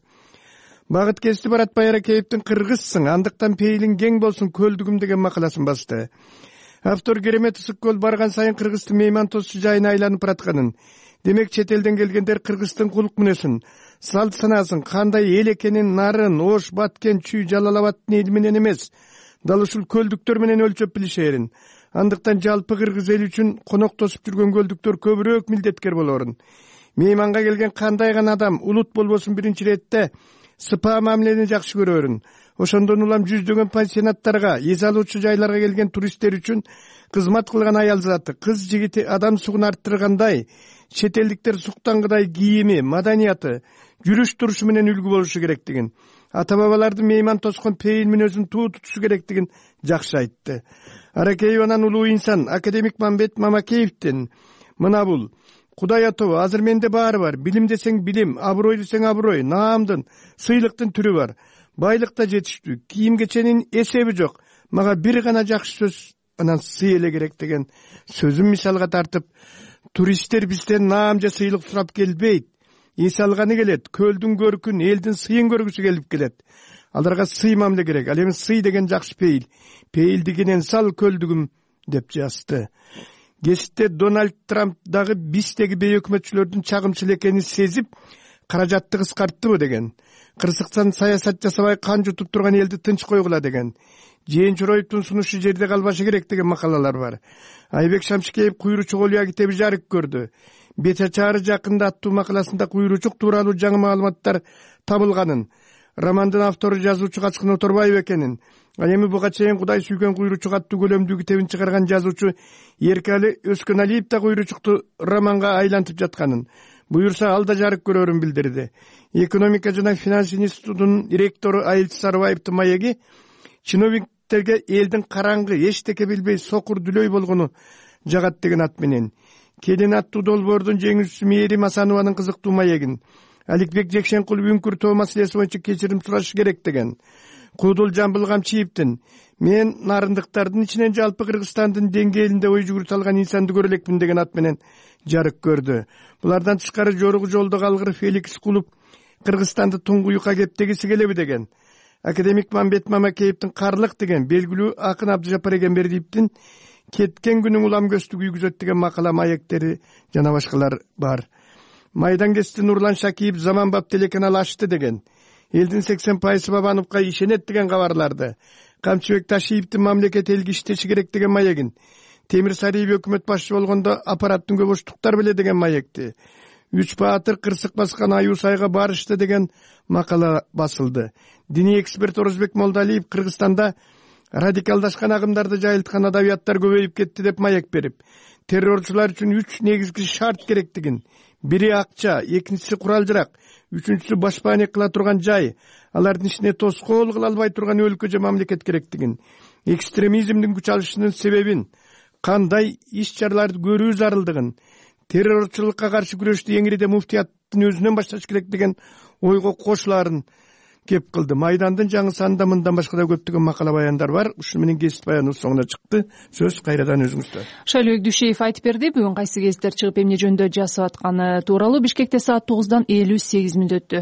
Багыт кести Баратбай Аракеевдин кыргызсың, андыктан пейилиң кең болсун көлдүгүм деген макаласын басты. Автор керемет ысык көл барган сайын Кыргыздын мейман тосчу жайына айланып баратканын, демек чет элден келгендер Кыргыздын кулк мүнөсүн, салт санаасын, кандай эл экенин Нарын, Ош, Баткен, Чүй, Жалал-Абадтын эли менен эмес, дал ушул көлдүктөр менен өлчөп билишерин. Андыктан жалпы кыргыз эли үчүн конок тосуп жүргөн көлдүктөр көбүрөөк милдеткер болорун. Мейманга келген кандай гана адам улут болбосун биринчи иретте сыпаа мамилени жакшы көрөрүн. Ошондон улам жүздөгөн пансионаттарга, эс алуучу жайларга келген туристтер үчүн кызмат кылган аял заты, кыз жигити адам сугун арттыргандай, чет элдиктер суктангыдай кийими, маданияты, жүрүш турушу менен үлгү болушу керектигин, ата бабалардын мейман тоскон пейил мүнөзүн туу тутушу керектигин жакшы айтты. Аракееванын улуу инсан академик Мамбет Мамакеевдин мына бул Кудай атабы, азыр менде баары бар. Билим десең билим, аброй десең аброй, наамдын, сыйлыктын түрү бар. Байлыкта жетиштүү, кийим кеченин эсеби жок. Мага бир гана жакшы сөз, анан сый эле керек деген сөзүн мисалга тартып, туристтер бизден наам же сыйлык сурап келбейт. Эс алганы келет, көлдүн көркүн, элдин сыйын көргүсү келип келет. Аларга сый мамиле керек. Ал эми сый деген жакшы пейил. Пейилдигинен сал көлдүгүм деп жазды. Кесипте Дональд Трамп дагы биздеги бей өкмөтчүлөрдүн чагымчыл экенин сезип, каражатты кыскарттыбы деген. Кырсыктан саясат жасабай кан жутуп турган элди тынч койгула деген. Жээн Чороевдун сунушу жерде калбашы керек деген макалалар бар. Айбек Шамшикеев куйручук олуя китеби жарык көрдү. Бет ачары жакында аттуу макаласында куйручук тууралуу жаңы маалыматтар табылганын, романдын автору жазуучу Качкын Оторбаев экенин, ал эми буга чейин Кудай сүйгөн куйручук аттуу көлөмдүү китебин чыгарган жазуучу Эркали Өскөналиев да куйручукту романга айлантып жатканын, буюрса ал да жарык көрөрүн билдирди. Экономика жана финанс институтунун ректору Айыл Сарыбаевдин маеги чиновниктерге элдин караңгы, эчтеке билбей сокур дүлөй болгону жагат деген ат менен. Келин аттуу долбоордун жеңүүчүсү Мээрим Асанованын кызыктуу маегин Аликбек Жекшенкулов үңкүр тоо маселеси боюнча кечирим сурашы керек деген. Куудул Жамбыл Камчиевдин мен нарындыктардын ичинен жалпы Кыргызстандын деңгээлинде ой жүгүртө алган инсанды көрө элекмин деген ат менен жарык көрдү. Булардан тышкары жоругу жолдо калгыр Феликс Кулуп Кыргызстанды туңгуюкка кептегиси келеби деген. Академик Мамбет Мамакеевдин Карлык деген белгилүү акын Абдыжапар Эгембердиевдин кеткен күнүң улам көстү күйгүзөт деген макала маектери жана башкалар бар. Майдан кести Нурлан Шакиев Заманбап телеканал ачты деген. Элдин 80% Бабановго ишенет деген кабарларды. Камчыбек Ташиевдин мамлекет элге иштеши керек деген маегин. Темир Сариев өкмөт башчы болгондо аппараттын көбөштуктар беле деген маекти. Үч баатыр кырсык баскан аюу сайга барышты деген макала басылды. Диний эксперт Орозбек Молдалиев Кыргызстанда радикалдашкан агымдарды жайылткан адабияттар көбөйүп кетти деп маек берип, террорчулар үчүн 3 негизги шарт керектигин, бири акча, экинчиси курал-жарак, үчүнчүсү башпаане кыла турган жай, алардын ишине тоскоол кыла албай турган өлкө же мамлекет керектигин, экстремизмдин күч алышынын себебин, кандай иш-чараларды көрүү зарылдыгын, террорчулукка каршы күрөштү эңириде муфтияттын өзүнөн башташ керек деген ойго кошулаарын кеп кылды. Майдандын жаңы санында мындан башка да көптөгөн макала баяндар бар. Ушуну менен кесип баяныбыз соңуна чыкты. Сөз кайрадан өзүңүздө. Шайлообек Дүйшеев айтып берди. Бүгүн кайсы кесиптер чыгып эмне жөнүндө жасап атканы тууралуу Бишкекте саат 9-дан 58 мүнөт өттү.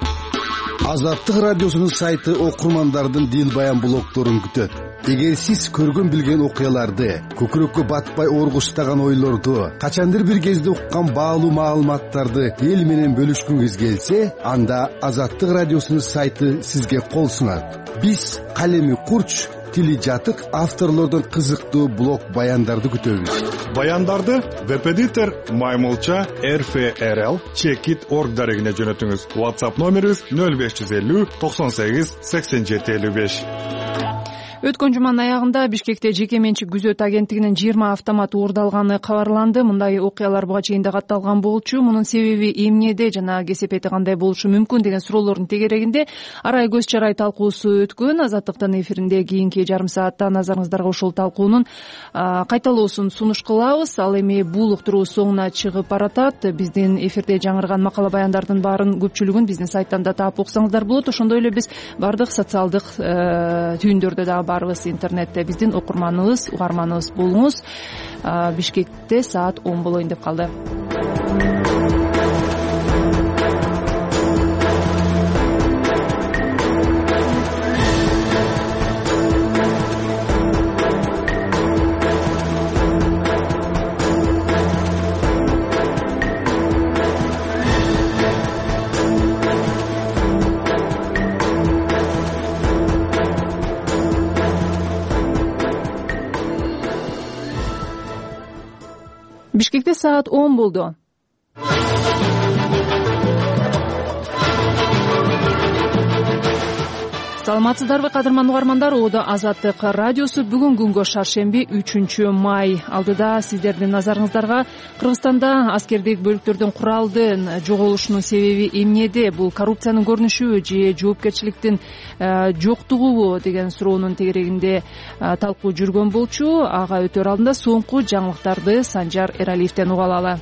Азаттык радиосунун сайты окурмандардын дил баян блогдорун күтөт. Эгер сиз көргөн билген окуяларды, көкүрөккө батпай оргуштаган ойлорду, качандыр бир кезде уккан баалуу маалыматтарды эл менен бөлүшкүңүз келсе, анда Азаттык радиосунун сайты сизге кол сунат. Биз калеми курч, тили жатык авторлордон кызыктуу блог баяндарды күтөбүз. Баяндарды веб-эдитор Маймылча rfrl.org дарегине жөнөтүңүз. WhatsApp номерибиз 0550 98 87 55. Өткөн жуманын аягында Бишкекте жеке менчик күзөт агенттигинин 20 автомат уурдалганы кабарланды. Мындай окуялар буга чейин да катталган болчу. Мунун себеби эмнеде жана кесепети кандай болушу мүмкүн деген суроолордун тегерегинде арай көз чарай талкуусу өткөн. Азаттыктын эфиринде кийинки жарым саатта назарыңыздарга ушул талкуунун кайталоосун сунуш кылабыз. Ал эми бул уктуруу соңуна чыгып баратат. Биздин эфирде жаңырган макала баяндардын баарын көпчүлүгүн биздин сайттан да таап окусаңыздар болот. Ошондой эле биз бардык социалдык түйүндөрдө дагы барбыз. Интернетте биздин окурманыбыз, угарманыбыз болуңуз. Бишкекте саат 10 болоюн деп калды. Бишкекте саат 10 болду. Саламатсыздарбы, кадырман угармандар? Оодо Азаттык радиосу бүгүн күнгө шаршемби 3-май. Алдыда сиздердин назарыңыздарга Кыргызстанда аскердик бөлүктөрдүн куралдын жоголушунун себеби эмнеде? Бул коррупциянын көрүнүшүбү же жоопкерчиликтин жоктугубу деген суроонун тегерегинде талкуу жүргөн болчу. Ага өтөр алдында соңку жаңылыктарды Санжар Эралиевден уга алалы.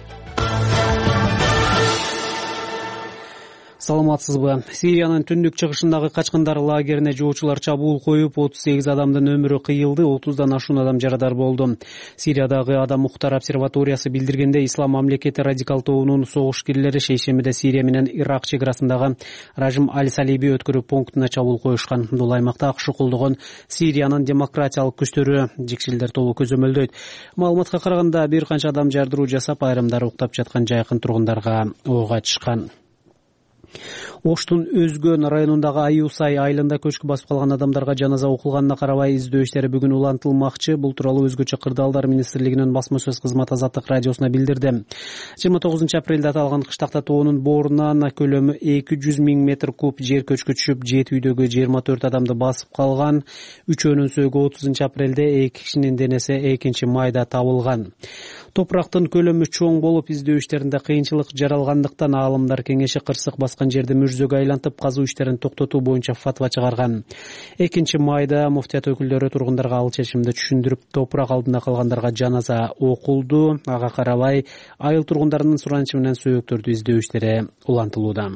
Саламатсызбы? Сириянын түндүк чыгышындагы качкындар лагерине жоочулар чабуул коюп, 38 адамдын өмүрү кыйылды, 30дан ашуун адам жарадар болду. Сириядагы Адам Укуктар обсерваториясы билдиргенде, Ислам мамлекети радикал тобунун согушкерлери шейшембиде Сирия менен Ирак чек арасындагы Ражим Аль-Салиби өткөрүү пунктуна чабуул коюшкан. Бул аймакта АКШ колдогон Сириянын демократиялык күчтөрү жекшелдер тобу көзөмөлдөйт. Маалыматка караганда бир канча адам жардыруу жасап, айрымдары уктап жаткан жайкын тургундарга ок ачышкан. Оштун Өзгөн районундагы Аюсай айылында көчкү басып калган адамдарга жаназа окулганына карабай издөө иштери бүгүн улантылмакчы. Бул тууралуу Өзгөчө кырдаалдар министрлигинин басма сөз кызматы Азаттык радиосуна билдирди. 29 апрелде аталган кыштакта тоонун боорунан көлөмү 200 000 метр куб жер көчкү түшүп, 7 үйдөгү 24 адамды басып калган. Үчөөнүн сөөгү 30 апрелде, 2 кишинин денеси 2-майда табылган. Топурактын көлөмү чоң болуп, издөө иштеринде кыйынчылык жаралгандыктан аалымдар кеңеши кырсык баскан жерди мүжзөгө айлантып, казуу иштерин токтотуу боюнча фатва чыгарган. 2-майда муфтият өкүлдөрү тургундарга ал чечимди түшүндүрүп, топурак алдында калгандарга жаназа окулду. Ага карабай айыл тургундарынын суранычы менен сөөктөрдү издөө иштери улантылууда.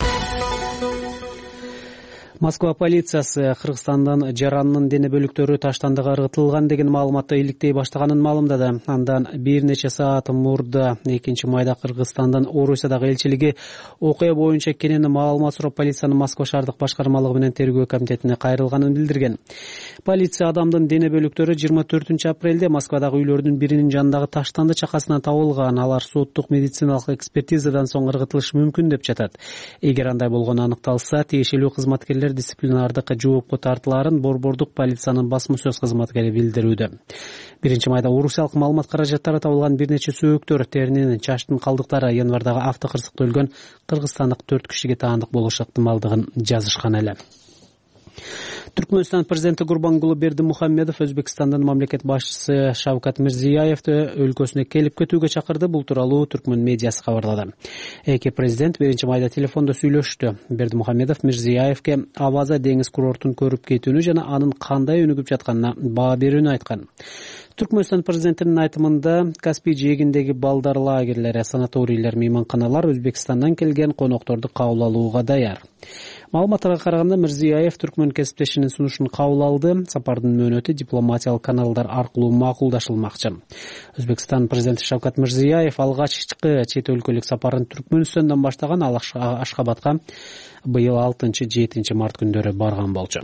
Москва полициясы Кыргызстандын жаранынын дене бөлүктөрү таштандыга ыргытылган деген маалыматты иликтей баштаганын маалымдады. Андан бир нече саат мурда 2-майда Кыргызстандын Орусиядагы элчилиги окуя боюнча кенен маалымат сурап, полициянын Москва шаардык башкармалыгы менен тергөө комитетине кайрылганын билдирген. Полиция адамдын дене бөлүктөрү 24 апрелде Москвадагы үйлөрдүн биринин жанындагы таштанды чакасынан табылган. Алар соттук медициналык экспертизадан соң ыргытылышы мүмкүн деп жатат. Эгер андай болгону аныкталса, тиешелүү кызматкерлер дисциплинардык жоопко тартылаарын Борбордук полициянын басма сөз кызматкери билдирүүдө. 1-майда орусиялык маалымат каражаттары табылган бир нече сөөктөр, теринин, чачтын калдыктары январдагы автокырсыкта өлгөн кыргызстандык 4 кишиге таандык болушу ыктымалдыгын жазышкан эле. Түркмөнстан президенти Гурбангулы Бердимухамедов Өзбекстандын мамлекет башчысы Шавкат Мирзиёевди өлкөсүнө келип кетүүгө чакырды. Бул тууралуу түркмөн медиасы кабарлады. Эки президент 1-майда телефондо сүйлөштү. Бердимухамедов Мирзиёевге Абаза деңиз курортун көрүп кетүүнү жана анын кандай өнүгүп жатканына баа берүүнү айткан. Түркмөнстан президентинин айтымында Каспий жээгиндеги балдар лагерлери, санаторийлер, мейманканалар Өзбекстандан келген конокторду кабыл алууга даяр. Маалыматтарга караганда, Мирзиёев түркмөн кесиптешинин сунушун кабыл алды. Сапардын мөөнөтү дипломатиялык каналдар аркылуу макулдашылмакчы. Өзбекстан президенти Шавкат Мирзиёев алгачкы чет өлкөлүк сапарын Түркмөнстандан баштаган. Ал Ашкабадка быйыл 6-7 март күндөрү барган болчу.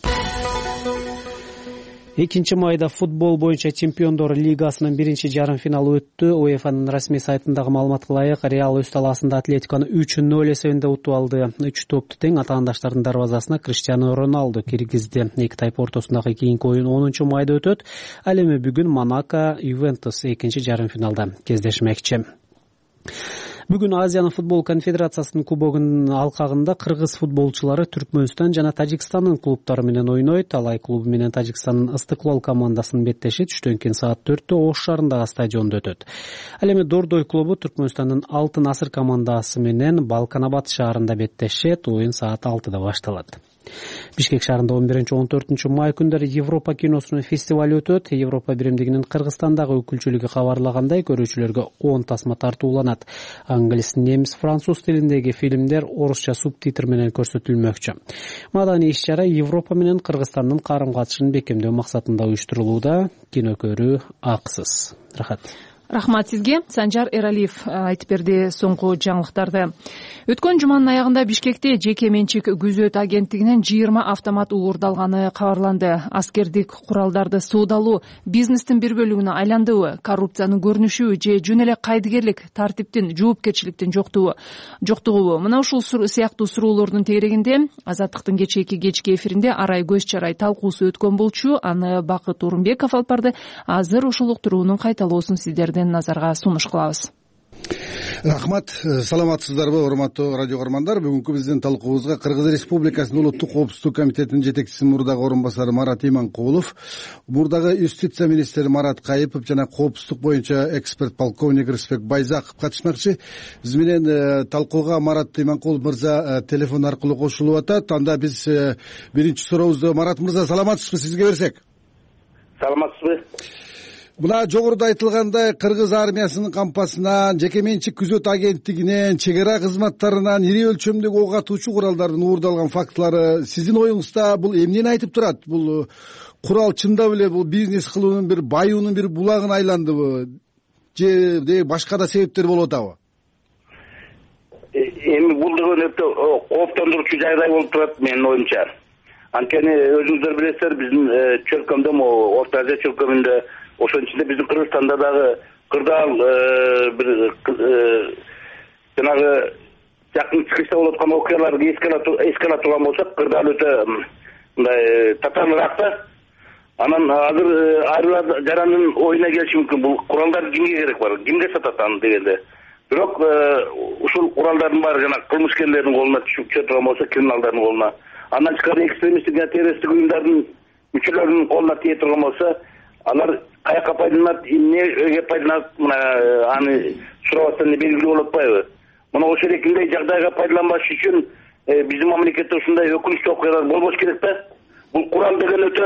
2-майда футбол боюнча Чемпиондор лигасынын биринчи жарым финалы өттү. УЕФАнын расмий сайтындагы маалыматка ылайык, Реал өз талаасында Атлетикону 3-0 эсебинде утуп алды. 3 топту тең атаандаштардын дарбазасына Криштиану Роналду киргизди. Эки тайп ортосундагы кийинки оюн 10-майда өтөт. Ал эми бүгүн Монако Ювентус экинчи жарым финалда кездешмекчи. Бүгүн Азиянын футбол конфедерациясынын кубогунун алкагында кыргыз футболчулары Түркмөнстан жана Тажикстандын клубдары менен ойнойт. Алай клубу менен Тажикстандын Ыстыклал командасынын беттеши түштөн кийин саат 4-тө Ош шаарындагы стадиондо өтөт. Ал эми Дордой клубу Түркмөнстандын Алтын Асыр командасы менен Балканабад шаарында беттешет. Оюн саат 6-да башталат. Бишкек шаарында 11-14 май күндөрү Европа киносунун фестиваль өтөт. Европа биримдигинин Кыргызстандагы өкүлчүлүгү кабарлагандай, көрүүчүлөргө 10 тасма тартууланат. Англис, немис, француз тилиндеги фильмдер орусча субтитр менен көрсөтүлмөкчү. Маданий иш-чара Европа менен Кыргызстандын карым-катышын бекемдөө максатында уюштурулууда. Кино көрүү акысыз. Рахмат сизге. Санжар Эралиев айтып берди соңку жаңылыктарды. Өткөн жуманын аягында Бишкекте жеке менчик күзөт агенттигинен 20 автомат уурдалганы кабарланды. Аскердик куралдарды соодалуу бизнестин бир бөлүгүнө айландыбы, коррупциянын көрүнүшүбү же жөн эле кайдыгерлик, тартиптин, жоопкерчиликтин жоктугубу? Мына ушул сыяктуу суроолордун тегерегинде Азаттыктын кечээки эфиринде арай көз чарай талкуусу өткөн болчу. Аны Бакыт Урунбеков алып барды. Азыр ушул уктуруунун кайталоосун сиздердин назарга сунуш кылабыз. Рахмат, саламатсыздарбы урматтуу радио көрөрмандар. Бүгүнкү биздин талкуубузга Кыргыз Республикасынын Улуттук коопсуздук комитетинин жетекчиси мурдагы орун басары Марат Иманкулов, мурдагы юстиция министри Марат Кайыпов жана коопсуздук боюнча эксперт полковник Рысбек Байзаков катышмакчы. Биз менен талкууга Марат Иманкулов мырза телефон аркылуу кошулуп атат. Анда биз биринчи сурообузду Марат мырза саламатсызбы, сизге берсек? Саламатсызбы. Мына жогоруда айтылгандай, кыргыз армиясынын кампасынан, жеке менчик күзөт агенттигинен, чек ара кызматтарынан ири өлчөмдөгү ок атуучу куралдардын уурдалган фактылары сиздин оюңузда бул эмнени айтып турат? Бул курал чындап эле бул бизнес кылуунун бир баюунун бир булагына айландыбы же башка да себептер болуп атабы? Эми бул деген өтө кооптондурчу жайдай болуп турат менин оюмча. Анткени өзүңүздөр билесиздер, биздин чөлкөмдө, Орто Азия чөлкөмүндө, ошонун ичинде биздин Кыргызстанда дагы кырдаал бир жанагы жакын чыгышта болуп аткан окуяларды эске ала турган болсок, кырдаал өтө мындай татаалыраак да. Анан азыр айрылар жарандын оюна келиши мүмкүн. Бул куралдар кимге керек бар, кимге сатат аны дегенде. Бирок ушул куралдардын баары жана кылмышкерлердин колуна түшүп турган болсо, криминалдардын колуна, андан тышкары экстремисттик жана террористтик уюмдардын мүчөлөрүнүн колуна тие турган болсо, алар каяка пайдаланат, эмнеге пайдаланат, мына аны сурабастан белгилүү болуп атпайбы? Мына ошол эле жагдайга пайдаланбаш үчүн биздин мамлекетте ушундай өкүнүчтүү окуялар болбош керек да. Бул курал деген өтө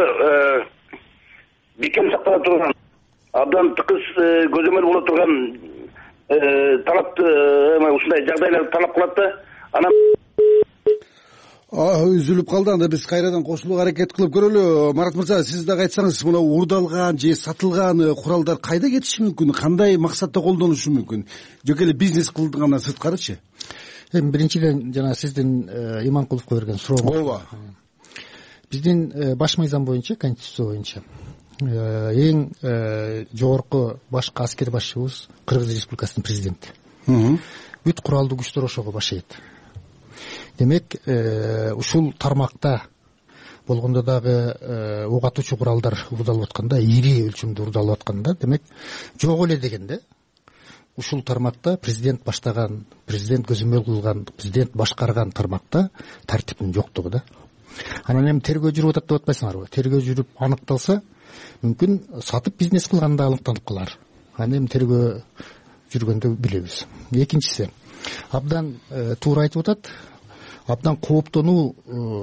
бекем сактала турган, абдан тыкыз көзөмөл боло турган талапты, ушундай жагдайларды талап кылат да. Анан үзүлүп калды. Анда биз кайрадан кошулууга аракет кылып көрөлү. Марат мырза, сиз дагы айтсаңыз, мына уурдалган же сатылган куралдар кайда кетиши мүмкүн, кандай максатта колдонулушу мүмкүн? Жеке эле бизнес кылгандан сырткарычы? Эми биринчиден жана сиздин Иманкуловго берген сурооңуз. Ооба. Биздин баш мыйзам боюнча, конституция боюнча эң жогорку башкы аскер башчыбыз Кыргыз Республикасынын президенти. Бүт куралдуу күчтөр ошого башайт. Демек, ушул тармакта болгондо дагы ок атуучу куралдар уурдалып атканда, ири өлчөмдө уурдалып атканда, демек жок эле дегенде ушул тармакта президент баштаган, президент көзөмөл кылган, президент башкарган тармакта тартиптин жоктугу да. Анан эми тергөө жүрүп атат деп атпайсыңарбы? Тергөө жүрүп аныкталса, мүмкүн сатып бизнес кылганда аныкталып калар. Аны эми тергөө жүргөндө билебиз. Экинчиси, абдан туура айтып атат, абдан кооптонуу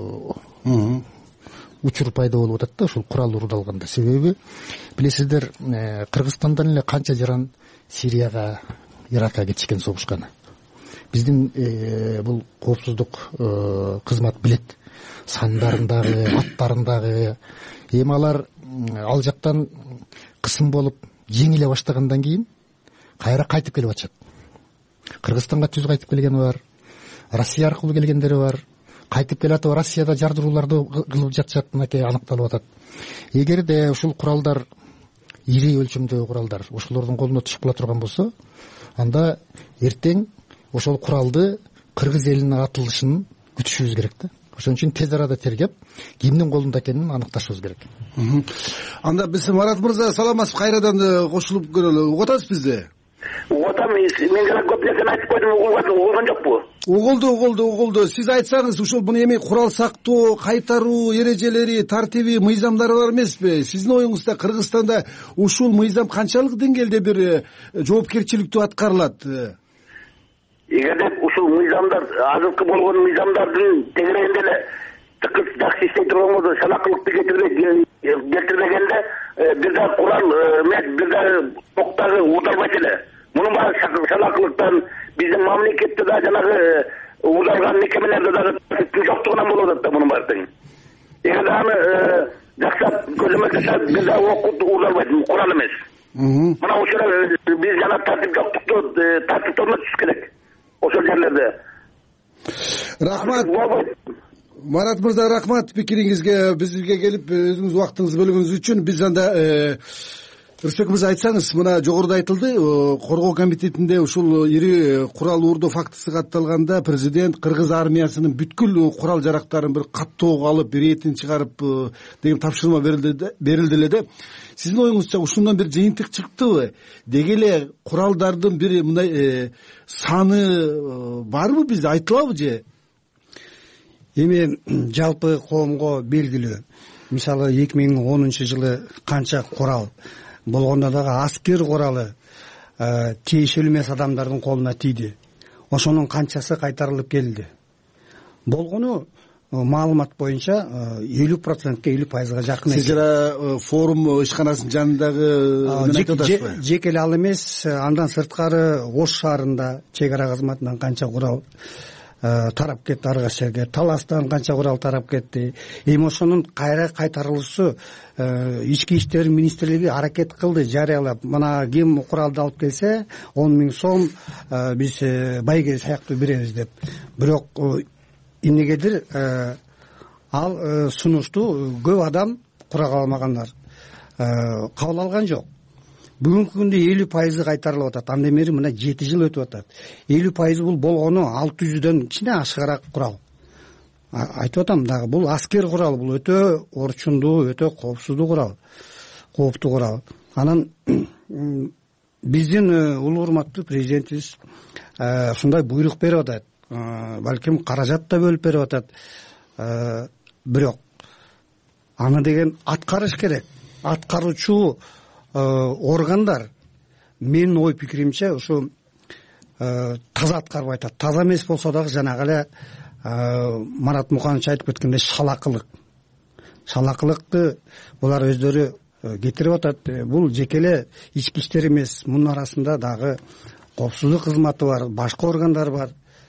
учур пайда болуп атат да ушул курал уурдалганда. Себеби билесиздер, Кыргызстандан эле канча жаран Сирияга, Иракка кетишкен согушканы. Биздин бул коопсуздук кызмат билет сандарын-дагы, аттарын-дагы. Эми алар ал жактан кысым болуп жеңиле баштагандан кийин кайра кайтып келип атышат. Кыргызстанга түз кайтып келгени бар, Россия аркылуу келгендери бар, кайтып келатып Россияда жардырууларды кылып жатышат, мынакей аныкталып атат. Эгерде ушул куралдар ири өлчөмдөгү куралдар ошолордун колуна түшүп кала турган болсо, анда эртең ошол куралды кыргыз элине атылышын күтүшүбүз керек да. Ошон үчүн тез арада тергеп, кимдин колунда экенин аныкташыбыз керек. Анда биз Марат мырза саламатсыз, кайрадан кошулуп көрөлү. Угуп атасыз бизди? Отам мен жана көп нерсени айтып койдум, угулган жокпу? Угулду. Сиз айтсаңыз, ушул буну эми курал сактоо, кайтаруу эрежелери, тартиби, мыйзамдары бар эмеспи? Сиздин оюңузда Кыргызстанда ушул мыйзам канчалык деңгээлде бир жоопкерчиликтүү аткарылат? Эгерде ушул мыйзамдар азыркы болгон мыйзамдардын тегерегинде эле тыкыз жакшы иштей турган болсо, шалакылыкты келтирбегенде бир да курал эмес, бир да токтогу уурдалбайт эле. Мунун баары шалакылыктан биздин мамлекетте да жанагы уурдалган мекемелерде дагы жоктугунан болуп атат да мунун баары тең. Эгерде аны жакшылап көзөмөлдөсө бир да окут уурдалбайт, курал эмес. Мына ошол биз жана тартип жоктукту тартип орнотуш керек ошол жерлерде. Рахмат. Марат мырза, рахмат пикириңизге, бизге келип өзүңүз убактыңызды бөлгөнүңүз үчүн. Биз анда Рысбек мырза, айтсаңыз, мына жогоруда айтылды, коргоо комитетинде ушул ири курал уурдоо фактысы катталганда президент кыргыз армиясынын бүткүл курал жарактарын бир каттоого алып, биретин чыгарып деген тапшырма берилди эле да. Сиздин оюңузча ушундан бир жыйынтык чыктыбы? Деги эле куралдардын бир мындай саны барбы, бизде айтылабы же? Эми жалпы коомго белгилүү. Мисалы 2010-жылы канча курал болгондо дагы аскер куралы тиешелүү эмес адамдардын колуна тийди. Ошонун канчасы кайтарылып келди. Болгону маалымат боюнча 50%-ке 50%га жакын. Сиз жана форум ишканасынын жанындагы жеке эле ал эмес, андан сырткары Ош шаарында чек ара кызматынан канча курал тарап кетти, ар кайсы жерге Таластан канча курал тарап кетти. Эми ошонун кайра кайтарылуусу ички иштер министрлиги аракет кылды, жарыялап, мына ким куралды алып келсе 10 000 сом биз байге сыяктуу беребиз деп. Бирок эмнегедир ал сунушту көп адам курал алмагандар кабыл алган жок. Бүгүнкү күндө 50% кайтарылып атат. Андан бери мына 7 жыл өтүп атат. 50% бул болгону 600дөн кичине ашыгыраак курал. Айтып атам дагы, бул аскер курал, бул өтө орчундуу, өтө коопсуздуу курал. Кооптуу курал. Анан биздин улуу урматтуу президентибиз ушундай буйрук берип атат. Балким каражат да бөлүп берип атат. Бирок аны деген аткарыш керек. Аткаруучу органдар, менин ой пикиримче, ушу таза аткарбай атат. Таза эмес болсо дагы жанагы эле Марат Муканович айтып кеткендей шалакылыкты булар өздөрү кетирип атат. Бул жеке эле ички иштер эмес, мунун арасында дагы коопсуздук кызматы бар, башка органдар бар.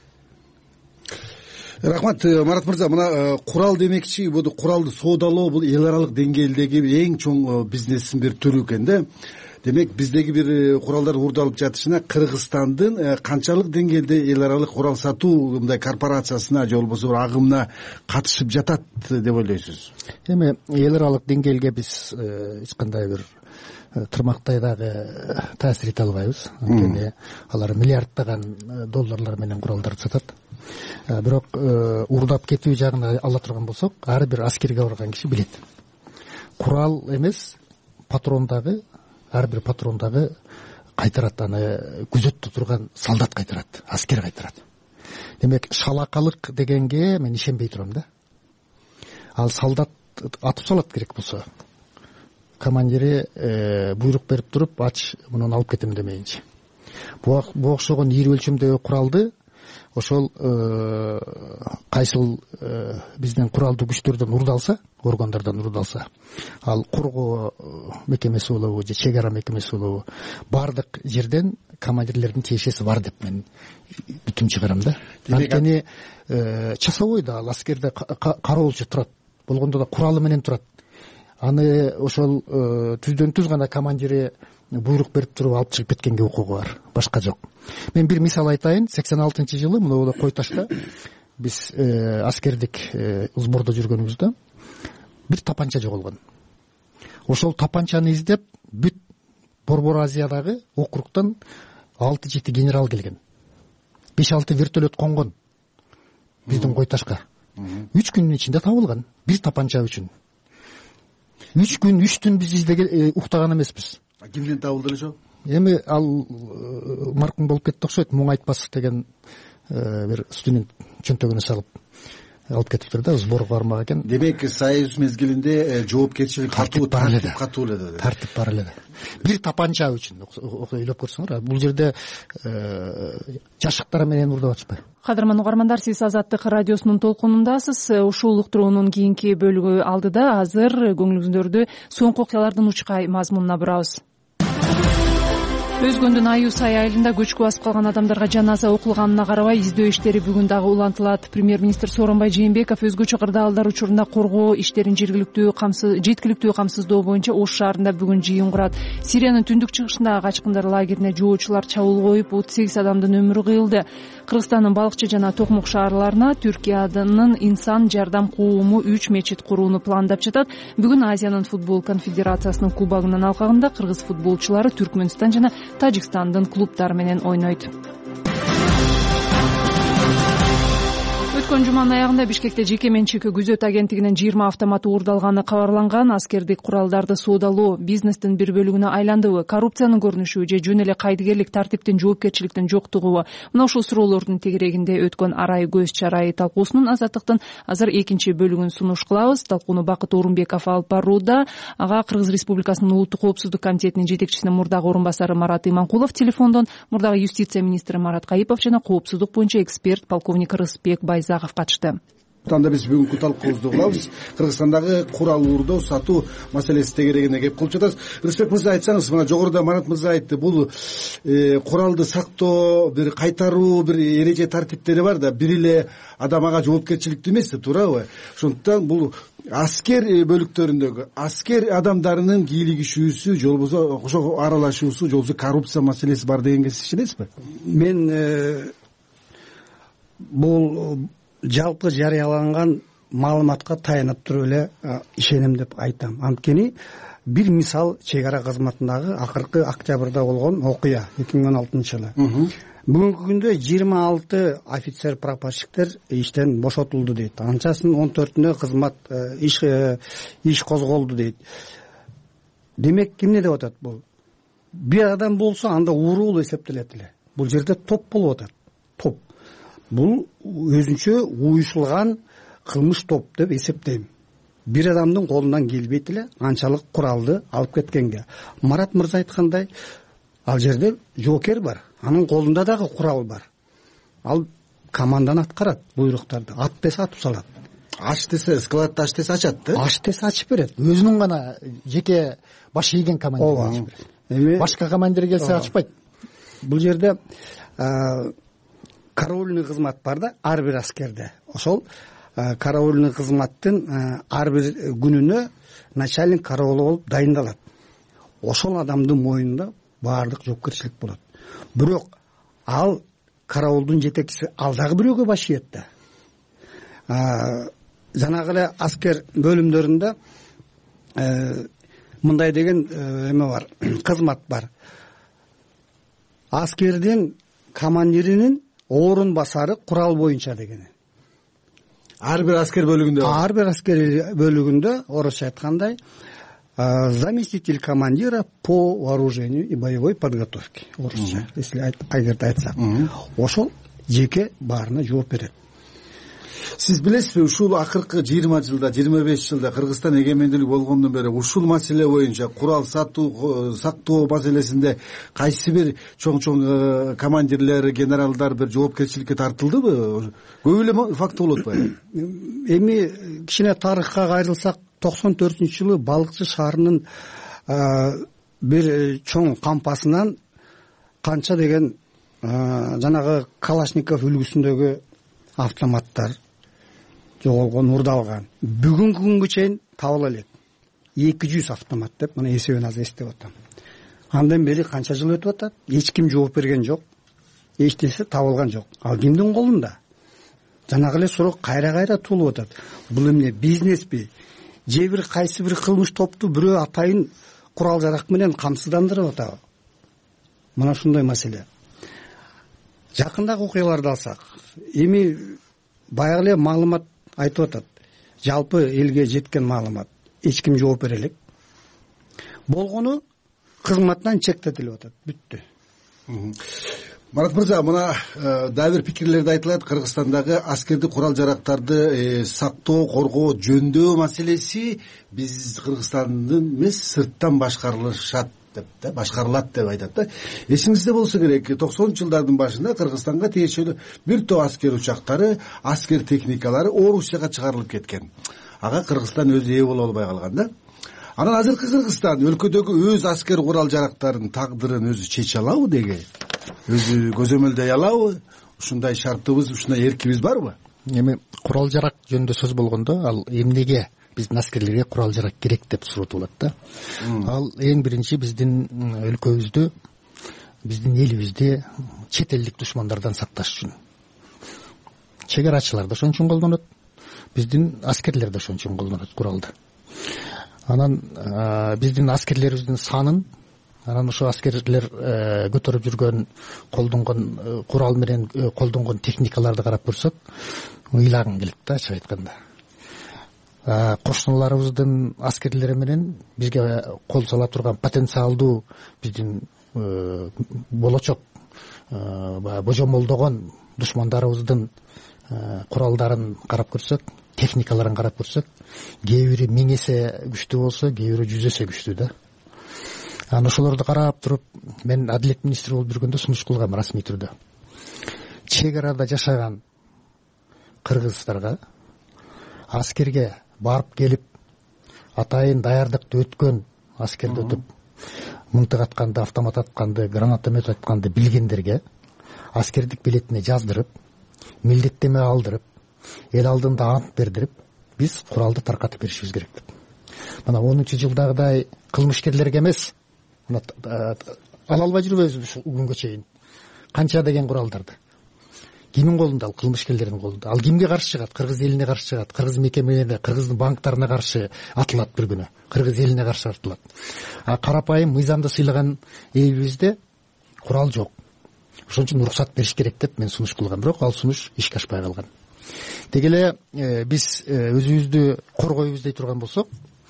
Рахмат, Марат мырза, мына курал демекчи, бул куралды соодалоо бул эл аралык деңгээлдеги эң чоң бизнестин бир түрү экен да. Демек биздеги бир куралдар уурдалып жатышына Кыргызстандын канчалык деңгээлде эл аралык курал сатуу мындай корпорациясына же болбосо бир агымына катышып жатат деп ойлойсуз? Эми эл аралык деңгээлге биз эч кандай бир тырмактай дагы таасир эте албайбыз. Анткени алар миллиарддаган долларлар менен куралдарды сатат. Бирок уурдап кетүү жагын ала турган болсок, ар бир аскерге барган киши билет. Курал эмес, патрондагы, ар бир патрондагы кайтарат, аны күзөттө турган солдат кайтарат, аскер кайтарат. Демек, шалакалык дегенге мен ишенбей турам да. Ал солдат атып салат керек болсо, командири буйрук берип туруп, ач муну алып кетем демейинчи. Бу окшогон ири өлчөмдөгү куралды ошол кайсыл биздин куралдуу күчтөрдөн урдалса, органдардан урдалса, ал коргоо мекемеси болобу же чек ара мекемеси болобу, баардык жерден командирлердин тиешеси бар деп мен бүтүм чыгарам да. Анткени часовойда ал аскерде кароолчу турат, болгондо да куралы менен турат. Аны ошол түздөн түз гана командири буйрук берип туруп алып чыгып кеткенге укугу бар, башка жок. Мен бир мисал айтайын. 86-жылы мына Кой Ташта биз аскердик сбордо жүргөнүбүздө бир тапанча жоголгон. Ошол тапанчаны издеп бүт Борбор Азиядагы округтан 6-7 генерал келген. 5-6 вертолет конгон биздин Кой Ташка. 3 күндүн ичинде табылган бир тапанча үчүн. 3 күн 3 түн биз издеген уктаган эмеспиз. Кимден табылды ошо? Эми ал маркум болуп кетти окшойт. Муңайтпасов деген бир студент чөнтөгүнө салып алып кетиптир да, сборго бармак экен. Демек союз мезгилинде жоопкерчилик катуу эле. Тартип бар эле. Бир тапанча үчүн ойлоп көрсөңөр, бул жерде жашыктар менен урдап атышпайбы? Кадырман угармандар, сиз Азаттык радиосунун толкунундасыз. Ушул уктуруунун кийинки бөлүгү алдыда. Азыр көңүлүңүздөрдү соңку окуялардын учкай мазмунуна бурабыз. Өзгөндүн Аю Сай айылында көчкү басып калган адамдарга жаназа окулганына карабай издөө иштери бүгүн дагы улантылат. Премьер-министр Сооронбай Жээнбеков өзгөчө кырдаалдар учурунда коргоо иштерин жеткиликтүү камсыздоо боюнча Ош шаарында бүгүн жыйын курат. Сириянын түндүк чыгышындагы качкындар лагерине жоочулар чабуул коюп, 38 адамдын өмүрү кыйылды. Кыргызстандын Балыкчы жана Токмок шаарларына Түркиянын инсан жардам коому 3 мечит курууну пландап жатат. Бүгүн Азиянын футбол конфедерациясынын кубогунун алкагында кыргыз футболчулары Түркмөнстан жана Тажикстандын клубдары менен ойнойт. Өткөн жуманын аягында Бишкекте жеке менчик күзөт агенттигинин 20 автоматы уурдалганы кабарланган. Аскердик куралдарды соодалоо бизнестин бир бөлүгүнө айландыбы, коррупциянын көрүнүшүбү же жөн эле кайдыгерлик, тартиптин, жоопкерчиликтин жоктугубу? Мына ушул суроолордун тегерегинде өткөн арай көз чарайы талкуусунун Азаттыктын азыр экинчи бөлүгүн сунуш кылабыз. Талкууну Бакыт Орунбеков алып барууда. Ага Кыргыз Республикасынын Улуттук коопсуздук комитетинин жетекчисинин мурдагы орун басары Марат Иманкулов, телефондон мурдагы юстиция министри Марат Кайыпов жана коопсуздук боюнча эксперт полковник Рысбек Байзагов катышты. Анда биз бүгүнкү талкуубузду кылабыз. Кыргызстандагы курал уурдоо, сатуу маселеси тегерегине кеп кылып жатабыз. Рысбек мырза, айтсаңыз, мына жогоруда Марат мырза айтты, бул куралды сактоо, бир кайтаруу, бир эреже тартиптери бар да, бир эле адам ага жоопкерчиликтүү эмес, туурабы? Ошондуктан бул аскер бөлүктөрүндөгү аскер адамдарынын кийлигишүүсү, же болбосо ошого аралашуусу, же болбосо коррупция маселеси бар дегенге сиз ишенесизби? Мен бул жалпы жарыяланган маалыматка таянып туруп эле ишенем деп айтам. Анткени бир мисал чек ара кызматындагы акыркы октябрда болгон окуя 2016 жылы. Бүгүнкү күндө 26 офицер прапорщиктер иштен бошотулду дейт. Анчасынын 14-үнө кызмат иш козголду дейт. Демек кимне деп атат бул? Бир адам болсо анда ууруу болуп эсептелет эле. Бул жерде топ болуп атат. Топ. Бул өзүнчө уюшулган кылмыш топ деп эсептейм. Бир адамдын колунан келбейт эле анчалык куралды алып кеткенге. Марат мырза айткандай, ал жерде жоокер бар, анын колунда дагы курал бар. Ал команданы аткарат, буйруктарды ат десе атып салат. Ач десе, складты ач десе ачат да? Ач десе ачып берет. Өзүнүн гана жеке баш ийген командир ачып берет. Башка командир келсе ачпайт. Бул жерде караульный кызмат бар да, ар бир аскерде. Ошол караульный кызматтын ар бир күнүнө начальник караулы болуп дайындалат. Ошол адамдын мойнунда баардык жоопкерчилик болот. Бирок ал караулдун жетекчиси ал дагы бирөөгө баш ийет да. Жанагы эле аскер бөлүмдөрүндө мындай деген эме бар, кызмат бар. Аскердин командиринин орун басары курал боюнча деген. Ар бир аскер бөлүгүндө орусча айткандай заместитель командира по вооружению и боевой подготовке. Орусча, если эгерде айтсак. Ошол жеке баарына жооп берет. Сиз билесизби, ушул акыркы 20 жылда, 25 жылда Кыргызстан эгемендүүлүк болгондон бери ушул маселе боюнча курал сактоо маселесинде кайсы бир чоң командирлер, генералдар бир жоопкерчиликке тартылдыбы? Көп эле факт болуп атпайбы? Эми кичине тарыхка кайрылсак, 94-жылы Балыкчы шаарынын бир чоң кампасынан канча деген жанагы Калашников үлгүсүндөгү автоматтар жоголгон, урдалган. Бүгүнкү күнгө чейин табыла элек. 200 автомат деп, мына эсебин азыр эстеп атам. Андан бери канча жыл өтүп атат? Эч ким жооп берген жок. Эч нерсе табылган жок. Ал кимдин колунда? Жанагы эле суроо кайра туулуп атат. Бул эмне, бизнеспи? Же бир кайсы бир кылмыш топту бирөө атайын курал жарак менен камсыздандырып атабы? Мына ушундай маселе. Жакындагы окуяларды алсак, эми баягы эле маалымат айтып атат. Жалпы элге жеткен маалымат. Эч ким жооп бере элек. Болгону кызматтан чектетилип атат. Бүттү. Марат мырза, мына дагы бир пикирлерди айтылат. Кыргызстандагы аскердик курал жарактарды сактоо, коргоо, жөндөө маселеси биз Кыргызстандын эмес, сырттан башкарылышат деп, башкарылат деп айтат да. Эсиңизде болсо керек, 90-жылдардын башында Кыргызстанга тиешелүү бир топ аскер учактары, аскер техникалары Орусияга чыгарылып кеткен. Ага Кыргызстан өзү ээ боло албай калган да. Анан азыркы Кыргызстан өлкөдөгү өз аскер курал жарактарынын тагдырын өзү чече алабы деге? Өзү көзөмөлдөй алабы? Ушундай шартыбыз, ушундай эркибиз барбы? Эми курал жарак жөнүндө сөз болгондо, ал эмнеге биздин аскерлерге курал жарак керек деп суротулат да. Ал эң биринчи биздин өлкөбүздү, биздин элибизди чет элдик душмандардан сакташ үчүн. Чегарачылар да ошон үчүн колдонот, биздин аскерлер да ошон үчүн колдонот куралды. Анан биздин аскерлерибиздин санын, анан ошо аскерлер көтөрүп жүргөн, колдонгон курал менен колдонгон техникаларды карап көрсөк, ыйлагың келет да, ачык айтканда. Кошуналарыбыздын аскерлери менен бизге кол сала турган потенциалдуу биздин болочок божомолдогон душмандарыбыздын куралдарын карап көрсөк, техникаларын карап көрсөк, кээ бири 1000 эсе күчтүү болсо, кээ бири 100 эсе күчтүү да. Анан ошолорду карап туруп, мен адилет министри болуп жүргөндө сунуш кылгам расмий түрдө. Чек арада жашаган кыргыздарга аскерге барып келип, атайын даярдыкты өткөн, аскерди өтүп, мынтык атканды, автомат атканды, гранатомет атканды билгендерге аскердик билетине жаздырып, милдеттеме алдырып, эл алдында ант бердирип, биз куралды таркатып беришибиз керек деп. Мына 10-жылдагыдай кылмышкерлерге эмес, ала албай жүрбөйбүз күнгө чейин. Канча деген куралдарды. Кимдин колунда? Ал кылмышкерлердин колунда. Ал кимге каршы чыгат? Кыргыз элине каршы чыгат, кыргыз мекемелерине, кыргыздын банктарына каршы атылат бир күнү. Кыргыз элине каршы атылат. Карапайым мыйзамды сыйлаган элибизде курал жок. Ошон үчүн уруксат бериш керек деп мен сунуш кылгам, бирок ал сунуш ишке ашпай калган. Деги эле биз өзүбүздү коргойбуз дей турган болсок,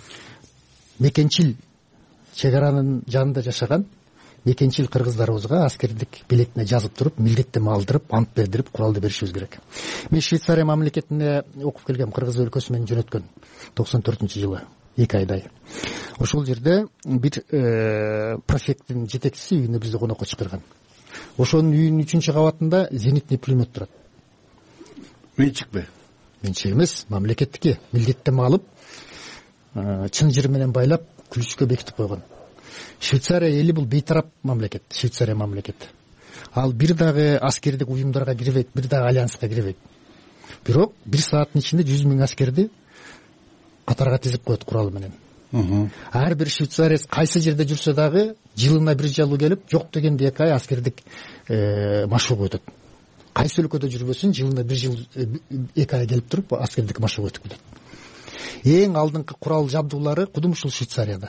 мекенчил чек аранын жанында жашаган мекенчил кыргыздарыбызга аскердик билетине жазып туруп, милдеттеме алдырып, ант бердирип, куралды беришибиз керек. Мен Швейцария мамлекетине окуп келгем, Кыргыз өлкөсү менен жөнөткөн 94-жылы 2 айдай. Ошол жерде бир префекттин жетекчиси үйүнө бизди конокко чакырган. Ошонун үйүнүн 3-кабатында зенитный пулемет турат. Менчикпи? Менчик эмес, мамлекеттики. Милдеттеме алып, чын жыр менен байлап, күлүчкө бекитип койгон. Швейцария эли бул бейтарап мамлекет, Швейцария мамлекети. Ал бир дагы аскердик уюмдарга кирбейт, бир дагы альянска кирбейт. Бирок 1 сааттын ичинде 100 000 аскерди катарга тизип коет куралы менен. Ар бир швейцарец кайсы жерде жүрсө дагы жылына 1 жолу келип, жок дегенде 2 ай аскердик машыгуу өтөт. Кайсы өлкөдө жүрбөсүн, жылына 1 жыл 2 ай келип туруп аскердик машыгуу өтүп кетет. Эң алдыңкы курал жабдуулары кудум ушул Швейцарияда.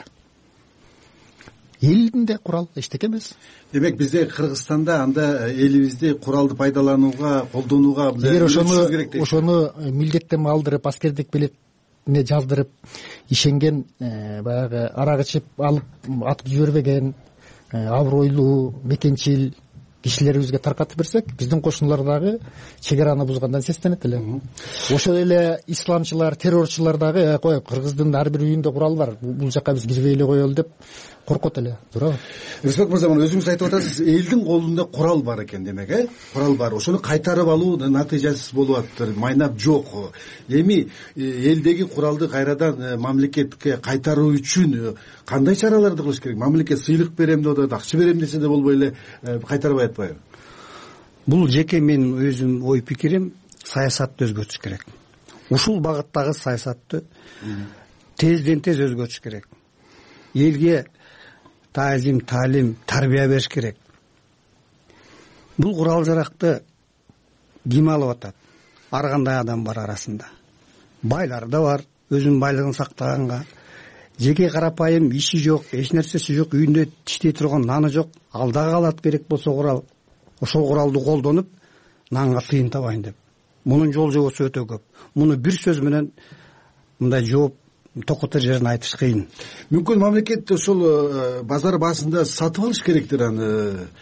Элинде курал эчтеке эмес. Демек бизде Кыргызстанда анда элибизди куралды пайдаланууга, колдонууга эгер ошону милдеттеме алдырып, аскердик билетине жаздырып, ишенген, баягы арак ичип алып атып жибербеген, абройлуу, мекенчил кишилерибизге таркатып берсек, биздин кошуналар дагы чек араны бузгандан сестенет эле. Ошол эле исламчылар, террорчулар дагы кой, Кыргыздын ар бир үйүндө курал бар, бул жака биз кирбей эле коелу деп коркот эле, туурабы? Рысбек мырза, өзүңүз айтып атасыз, элдин колунда курал бар экен демек, курал бар. Ошону кайтарып алуу натыйжасыз болуп атыптыр, майнап жок. Эми элдеги куралды кайрадан мамлекетке кайтаруу үчүн кандай чараларды кылыш керек? Мамлекет сыйлык берем деп атат, акча берем десе да болбой эле кайтарбай атпайбы? Бул жеке менин өзүм ой пикирим, саясатты өзгөртүш керек. Ушул багыттагы саясатты тезден тез өзгөртүш керек. Элге таалим, таалим, тарбия бериш керек. Бул курал жаракты ким алып атат? Ар кандай адам бар арасында. Байлар да бар, өзүнүн байлыгын сактаганга. Жеке карапайым иши жок, эч нерсеси жок, үйүндө тиштей турган наны жок, ал дагы алат керек болсо курал. Ошол куралды колдонуп, нанга тыйын табайын деп. Мунун жол жобосу өтө көп. Муну бир сөз менен мындай жооп токотор жерин айтыш кыйын. Мүмкүн мамлекет ошол базар баасында сатып алыш керектир аны.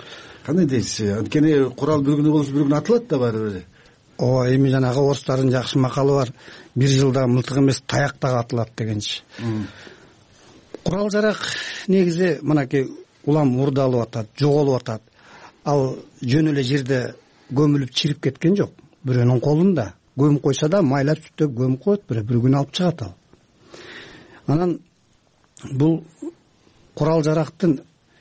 кандай дейсиз? Анткени курал бир күнү болсо бир күнү атылат да баары бир. ооба, эми жанагы орустардын жакшы макалы бар, бир жылда мылтык эмес таяк дагы атылат дегенчи. Курал жарак негизи мынакей улам мурдалып атат, жоголуп атат. Ал жөн эле жерде көмүлүп чирип кеткен жок. Бирөөнүн колунда көмүп койсо да майлап сүттөп көмүп коет, бир күн алып чыгат ал. Анан бул курал жарактын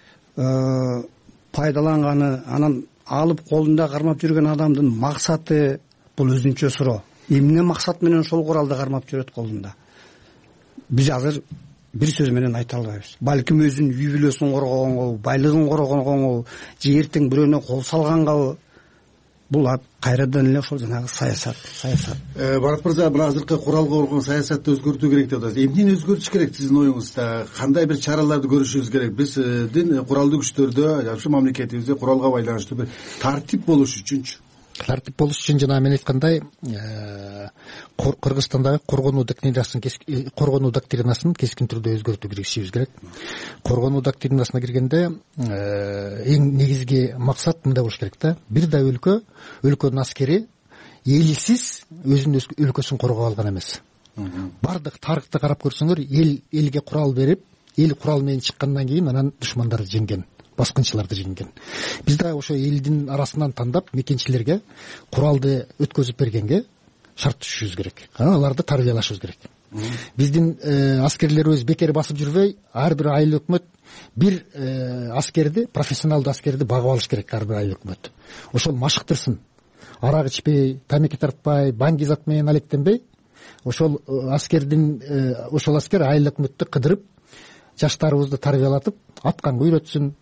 пайдаланганы, анан алып колунда кармап жүргөн адамдын максаты бул өзүнчө суроо. Эмне максат менен ошол куралды кармап жүрөт колунда? Биз азыр бир сөз менен айта албайбыз. Балким өзүнүн үй бүлөсүн коргогонго, байлыгын коргогонго, же эртең бирөөнө кол салгангабы? Бул кайрадан эле ошол жанагы саясат. Барат мырза, мына азыркы куралга болгон саясатты өзгөртүү керек деп атасыз. Эмнени өзгөртүш керек сиздин оюңузда? Кандай бир чараларды көрүшүбүз керек? Биздин куралдуу күчтөрдө, жашы мамлекетибизде куралга байланыштуу бир тартип болуш үчүнчү. Тартип болуш үчүн жана мен айткандай, Кыргызстандагы коргонуу доктринасын кескин түрдө өзгөртүү киришибиз керек. Коргонуу доктринасына киргенде эң негизги максат мындай болуш керек да. Бир да өлкөнүн аскери элсиз өзүнүн өлкөсүн коргоп алган эмес. Бардык тарыхты карап көрсөңөр, элге курал берип, эл курал менен чыккандан кийин анан душмандарды жеңген, баскынчыларды жеңген. Биз да ошо элдин арасынан тандап мекенчилерге куралды өткөзүп бергенге шарт түшүшүбүз керек. Аларды тарбиялашыбыз керек. Биздин аскерлерибиз бекер басып жүрбөй, ар бир айыл өкмөт бир аскерди, профессионалдуу аскерди багып алыш керек. Ар бир айыл өкмөт ошол машыктырсын. Арак ичпей, тамеки тартпай, баңгизат менен алектенбей, ошол аскер айыл өкмөттү кыдырып, жаштарыбызды тарбиялатып, атканга үйрөтсүн,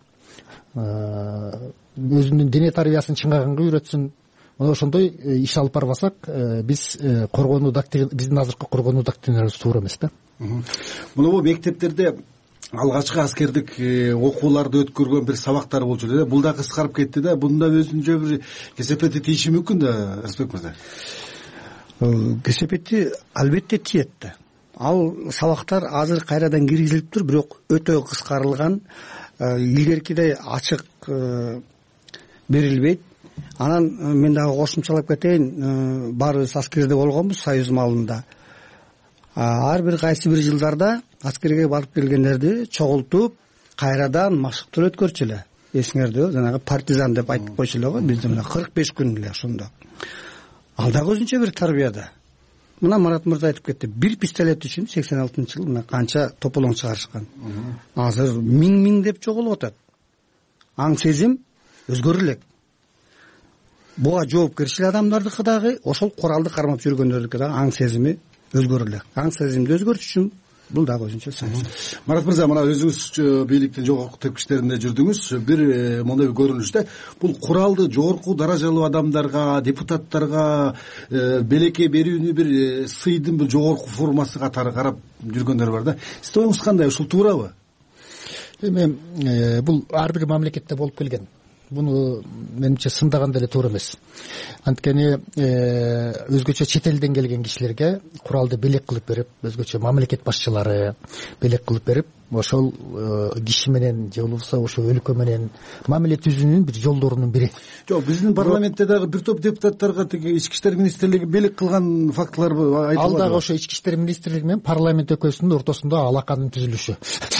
өзүнүн дене тарбиясын чыңгаганга үйрөтсүн. Ошондой иш алып барбасак, биздин азыркы коргонуу доктринабыз туура эмес да. Мына мектептерде алгачкы аскердик окууларды өткөргөн бир сабактар болчу эле. Бул да кыскарып кетти да. Бунда өзүнчө бир кесепети тийиши мүмкүн да, Рысбек мырза. Кесепети албетте тиет да. Ал сабактар азыр кайрадан киргизилип тур, бирок өтө кыскарылган, илгеркидей ачык берилбейт. Анан мен дагы кошумчалап кетейин, баарыбыз аскерде болгонбуз Союз малында. Ар бир кайсы бир жылдарда аскерге барып келгендерди чогултуп, кайрадан машыктар өткөрчү эле. Эсиңерде, жанагы партизан деп айтып койчу эле го, бизде мына 45 күн эле ошондо. Ал дагы өзүнчө бир тарбияда. Мына Марат мырза айтып кетти, бир пистолет үчүн 86-жылы мына канча тополоң чыгарышкан. Азыр миң деп жоголуп атат. Аң сезим өзгөрү элек. Буга жоопкерчил адамдардыкы дагы, ошол куралды кармап жүргөндөрдүкү дагы аң сезими өзгөрү элек. Аң сезимди өзгөртүш үчүн бул дагы өзүнчө саясат. Марат мырза, мына өзүңүз бийликтин жогорку тепкичтеринде жүрдүңүз. Бир мондай көрүнүштө бул куралды жогорку даражалуу адамдарга, депутаттарга белекке берүүнү бир сыйдын бир жогорку формасы катары карап жүргөндөр бар да. Сиздин оюңуз кандай? Ушул туурабы? Эми бул ар бир мамлекетте болуп келген. Буну менимче сындаган деле туура эмес. Анткени өзгөчө чет элден келген кишилерге куралды белек кылып берип, өзгөчө мамлекет башчылары белек кылып берип, ошол киши менен же болбосо ошол өлкө менен мамиле түзүүнүн бир жолдорунун бири. Жок, биздин парламентте дагы бир топ депутаттарга тиги ички иштер министрлиги белек кылган фактылар айтылат. Ал дагы ошо ички иштер министрлиги менен парламент экөөсүнүн ортосунда алаканын түзүлүшү.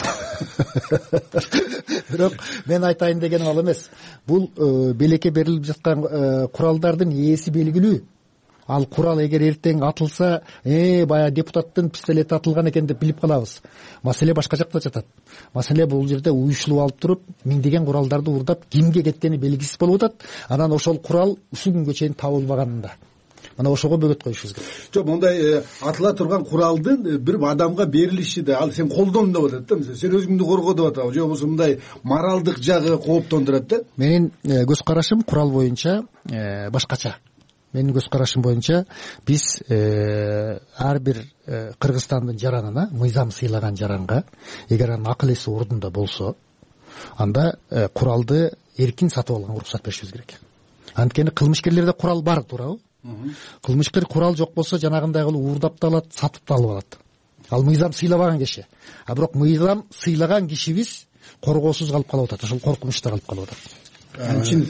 Бирок мен айтайын дегеним ал эмес. Бул белекке берилип жаткан куралдардын ээси белгилүү. Ал курал эгер эртең атылса, баягы депутаттын пистолети атылган экен деп билип калабыз. Маселе башка жакта жатат. Маселе бул жерде уюшулуп алып туруп, миңдеген куралдарды уурдап, кимге кеткени белгисиз болуп атат. Анан ошол курал ушул күнгө чейин табылбаганында. Мына ошого бөгөт коюшубуз керек. Жок, мондай атыла турган куралдын бир адамга берилиши да, ал сен колдон деп атат да, мисалы сен өзүңдү корго деп атабы, же болбосо мындай моралдык жагы кооптондурат да. Менин көз карашым курал боюнча башкача. Менин көз карашым боюнча биз ар бир Кыргызстандын жаранына, мыйзам сыйлаган жаранга, эгер анын акыл эси ордунда болсо, анда куралды эркин сатып алганга уруксат беришибиз керек. Анткени кылмышкерлерде курал бар, туурабы? Кылмышкер курал жок болсо жанагындай кылып уурдап да алат, сатып да алып алат. Ал мыйзам сыйламаган киши. Бирок мыйзам сыйлаган кишибиз коргоосуз калып калып атат. Ошол коркунучта калып калып атат. анан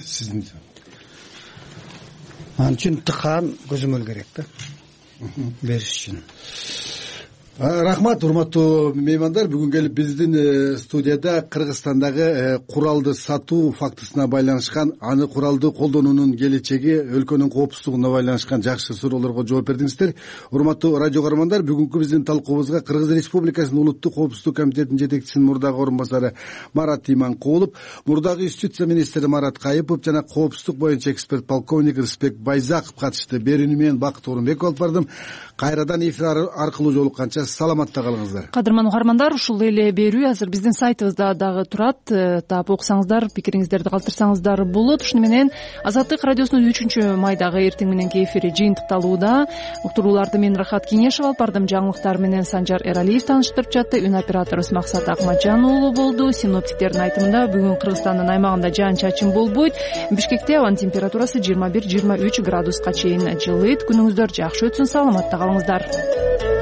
үчүн тыкаан көзөмөл керек да бериш үчүн. Рахмат, урматтуу меймандар. Бүгүн келип биздин студияда Кыргызстандагы куралды сатуу фактысына байланышкан, аны куралды колдонуунун келечеги, өлкөнүн коопсуздугуна байланышкан жакшы суроолорго жооп бердиңиздер. Урматтуу радио каармандар, бүгүнкү биздин талкуубузга Кыргыз Республикасынын Улуттук коопсуздук комитетинин жетекчисинин мурдагы орун басары Марат Иманкулов, мурдагы юстиция министри Марат Кайыпов жана коопсуздук боюнча эксперт полковник Рысбек Байзаков катышты. Берүүнү мен Бакыт Орунбеков алып бардым. Кайрадан эфир аркылуу жолукканча саламатта калыңыздар. Кадырман угармандар, ушул эле берүү азыр биздин сайтыбызда дагы турат. Таап окусаңыздар, пикириңиздерди калтырсаңыздар болот. Ушуну менен Азаттык радиосунун 3 майдагы эртең мененки эфири жыйынтыкталууда. Уктурууларды мен Рахат Кеңешев алып бардым. Жаңылыктар менен Санжар Эралиев тааныштырып жатты. Үн операторубуз Максат Акматжан уулу болду. Синоптиктердин айтымында бүгүн Кыргызстандын аймагында жаан-чачын болбойт. Бишкекте абанын температурасы 21-23 градуска чейин жылыйт. Күнүңүздөр жакшы өтсүн, саламатта калыңыздар.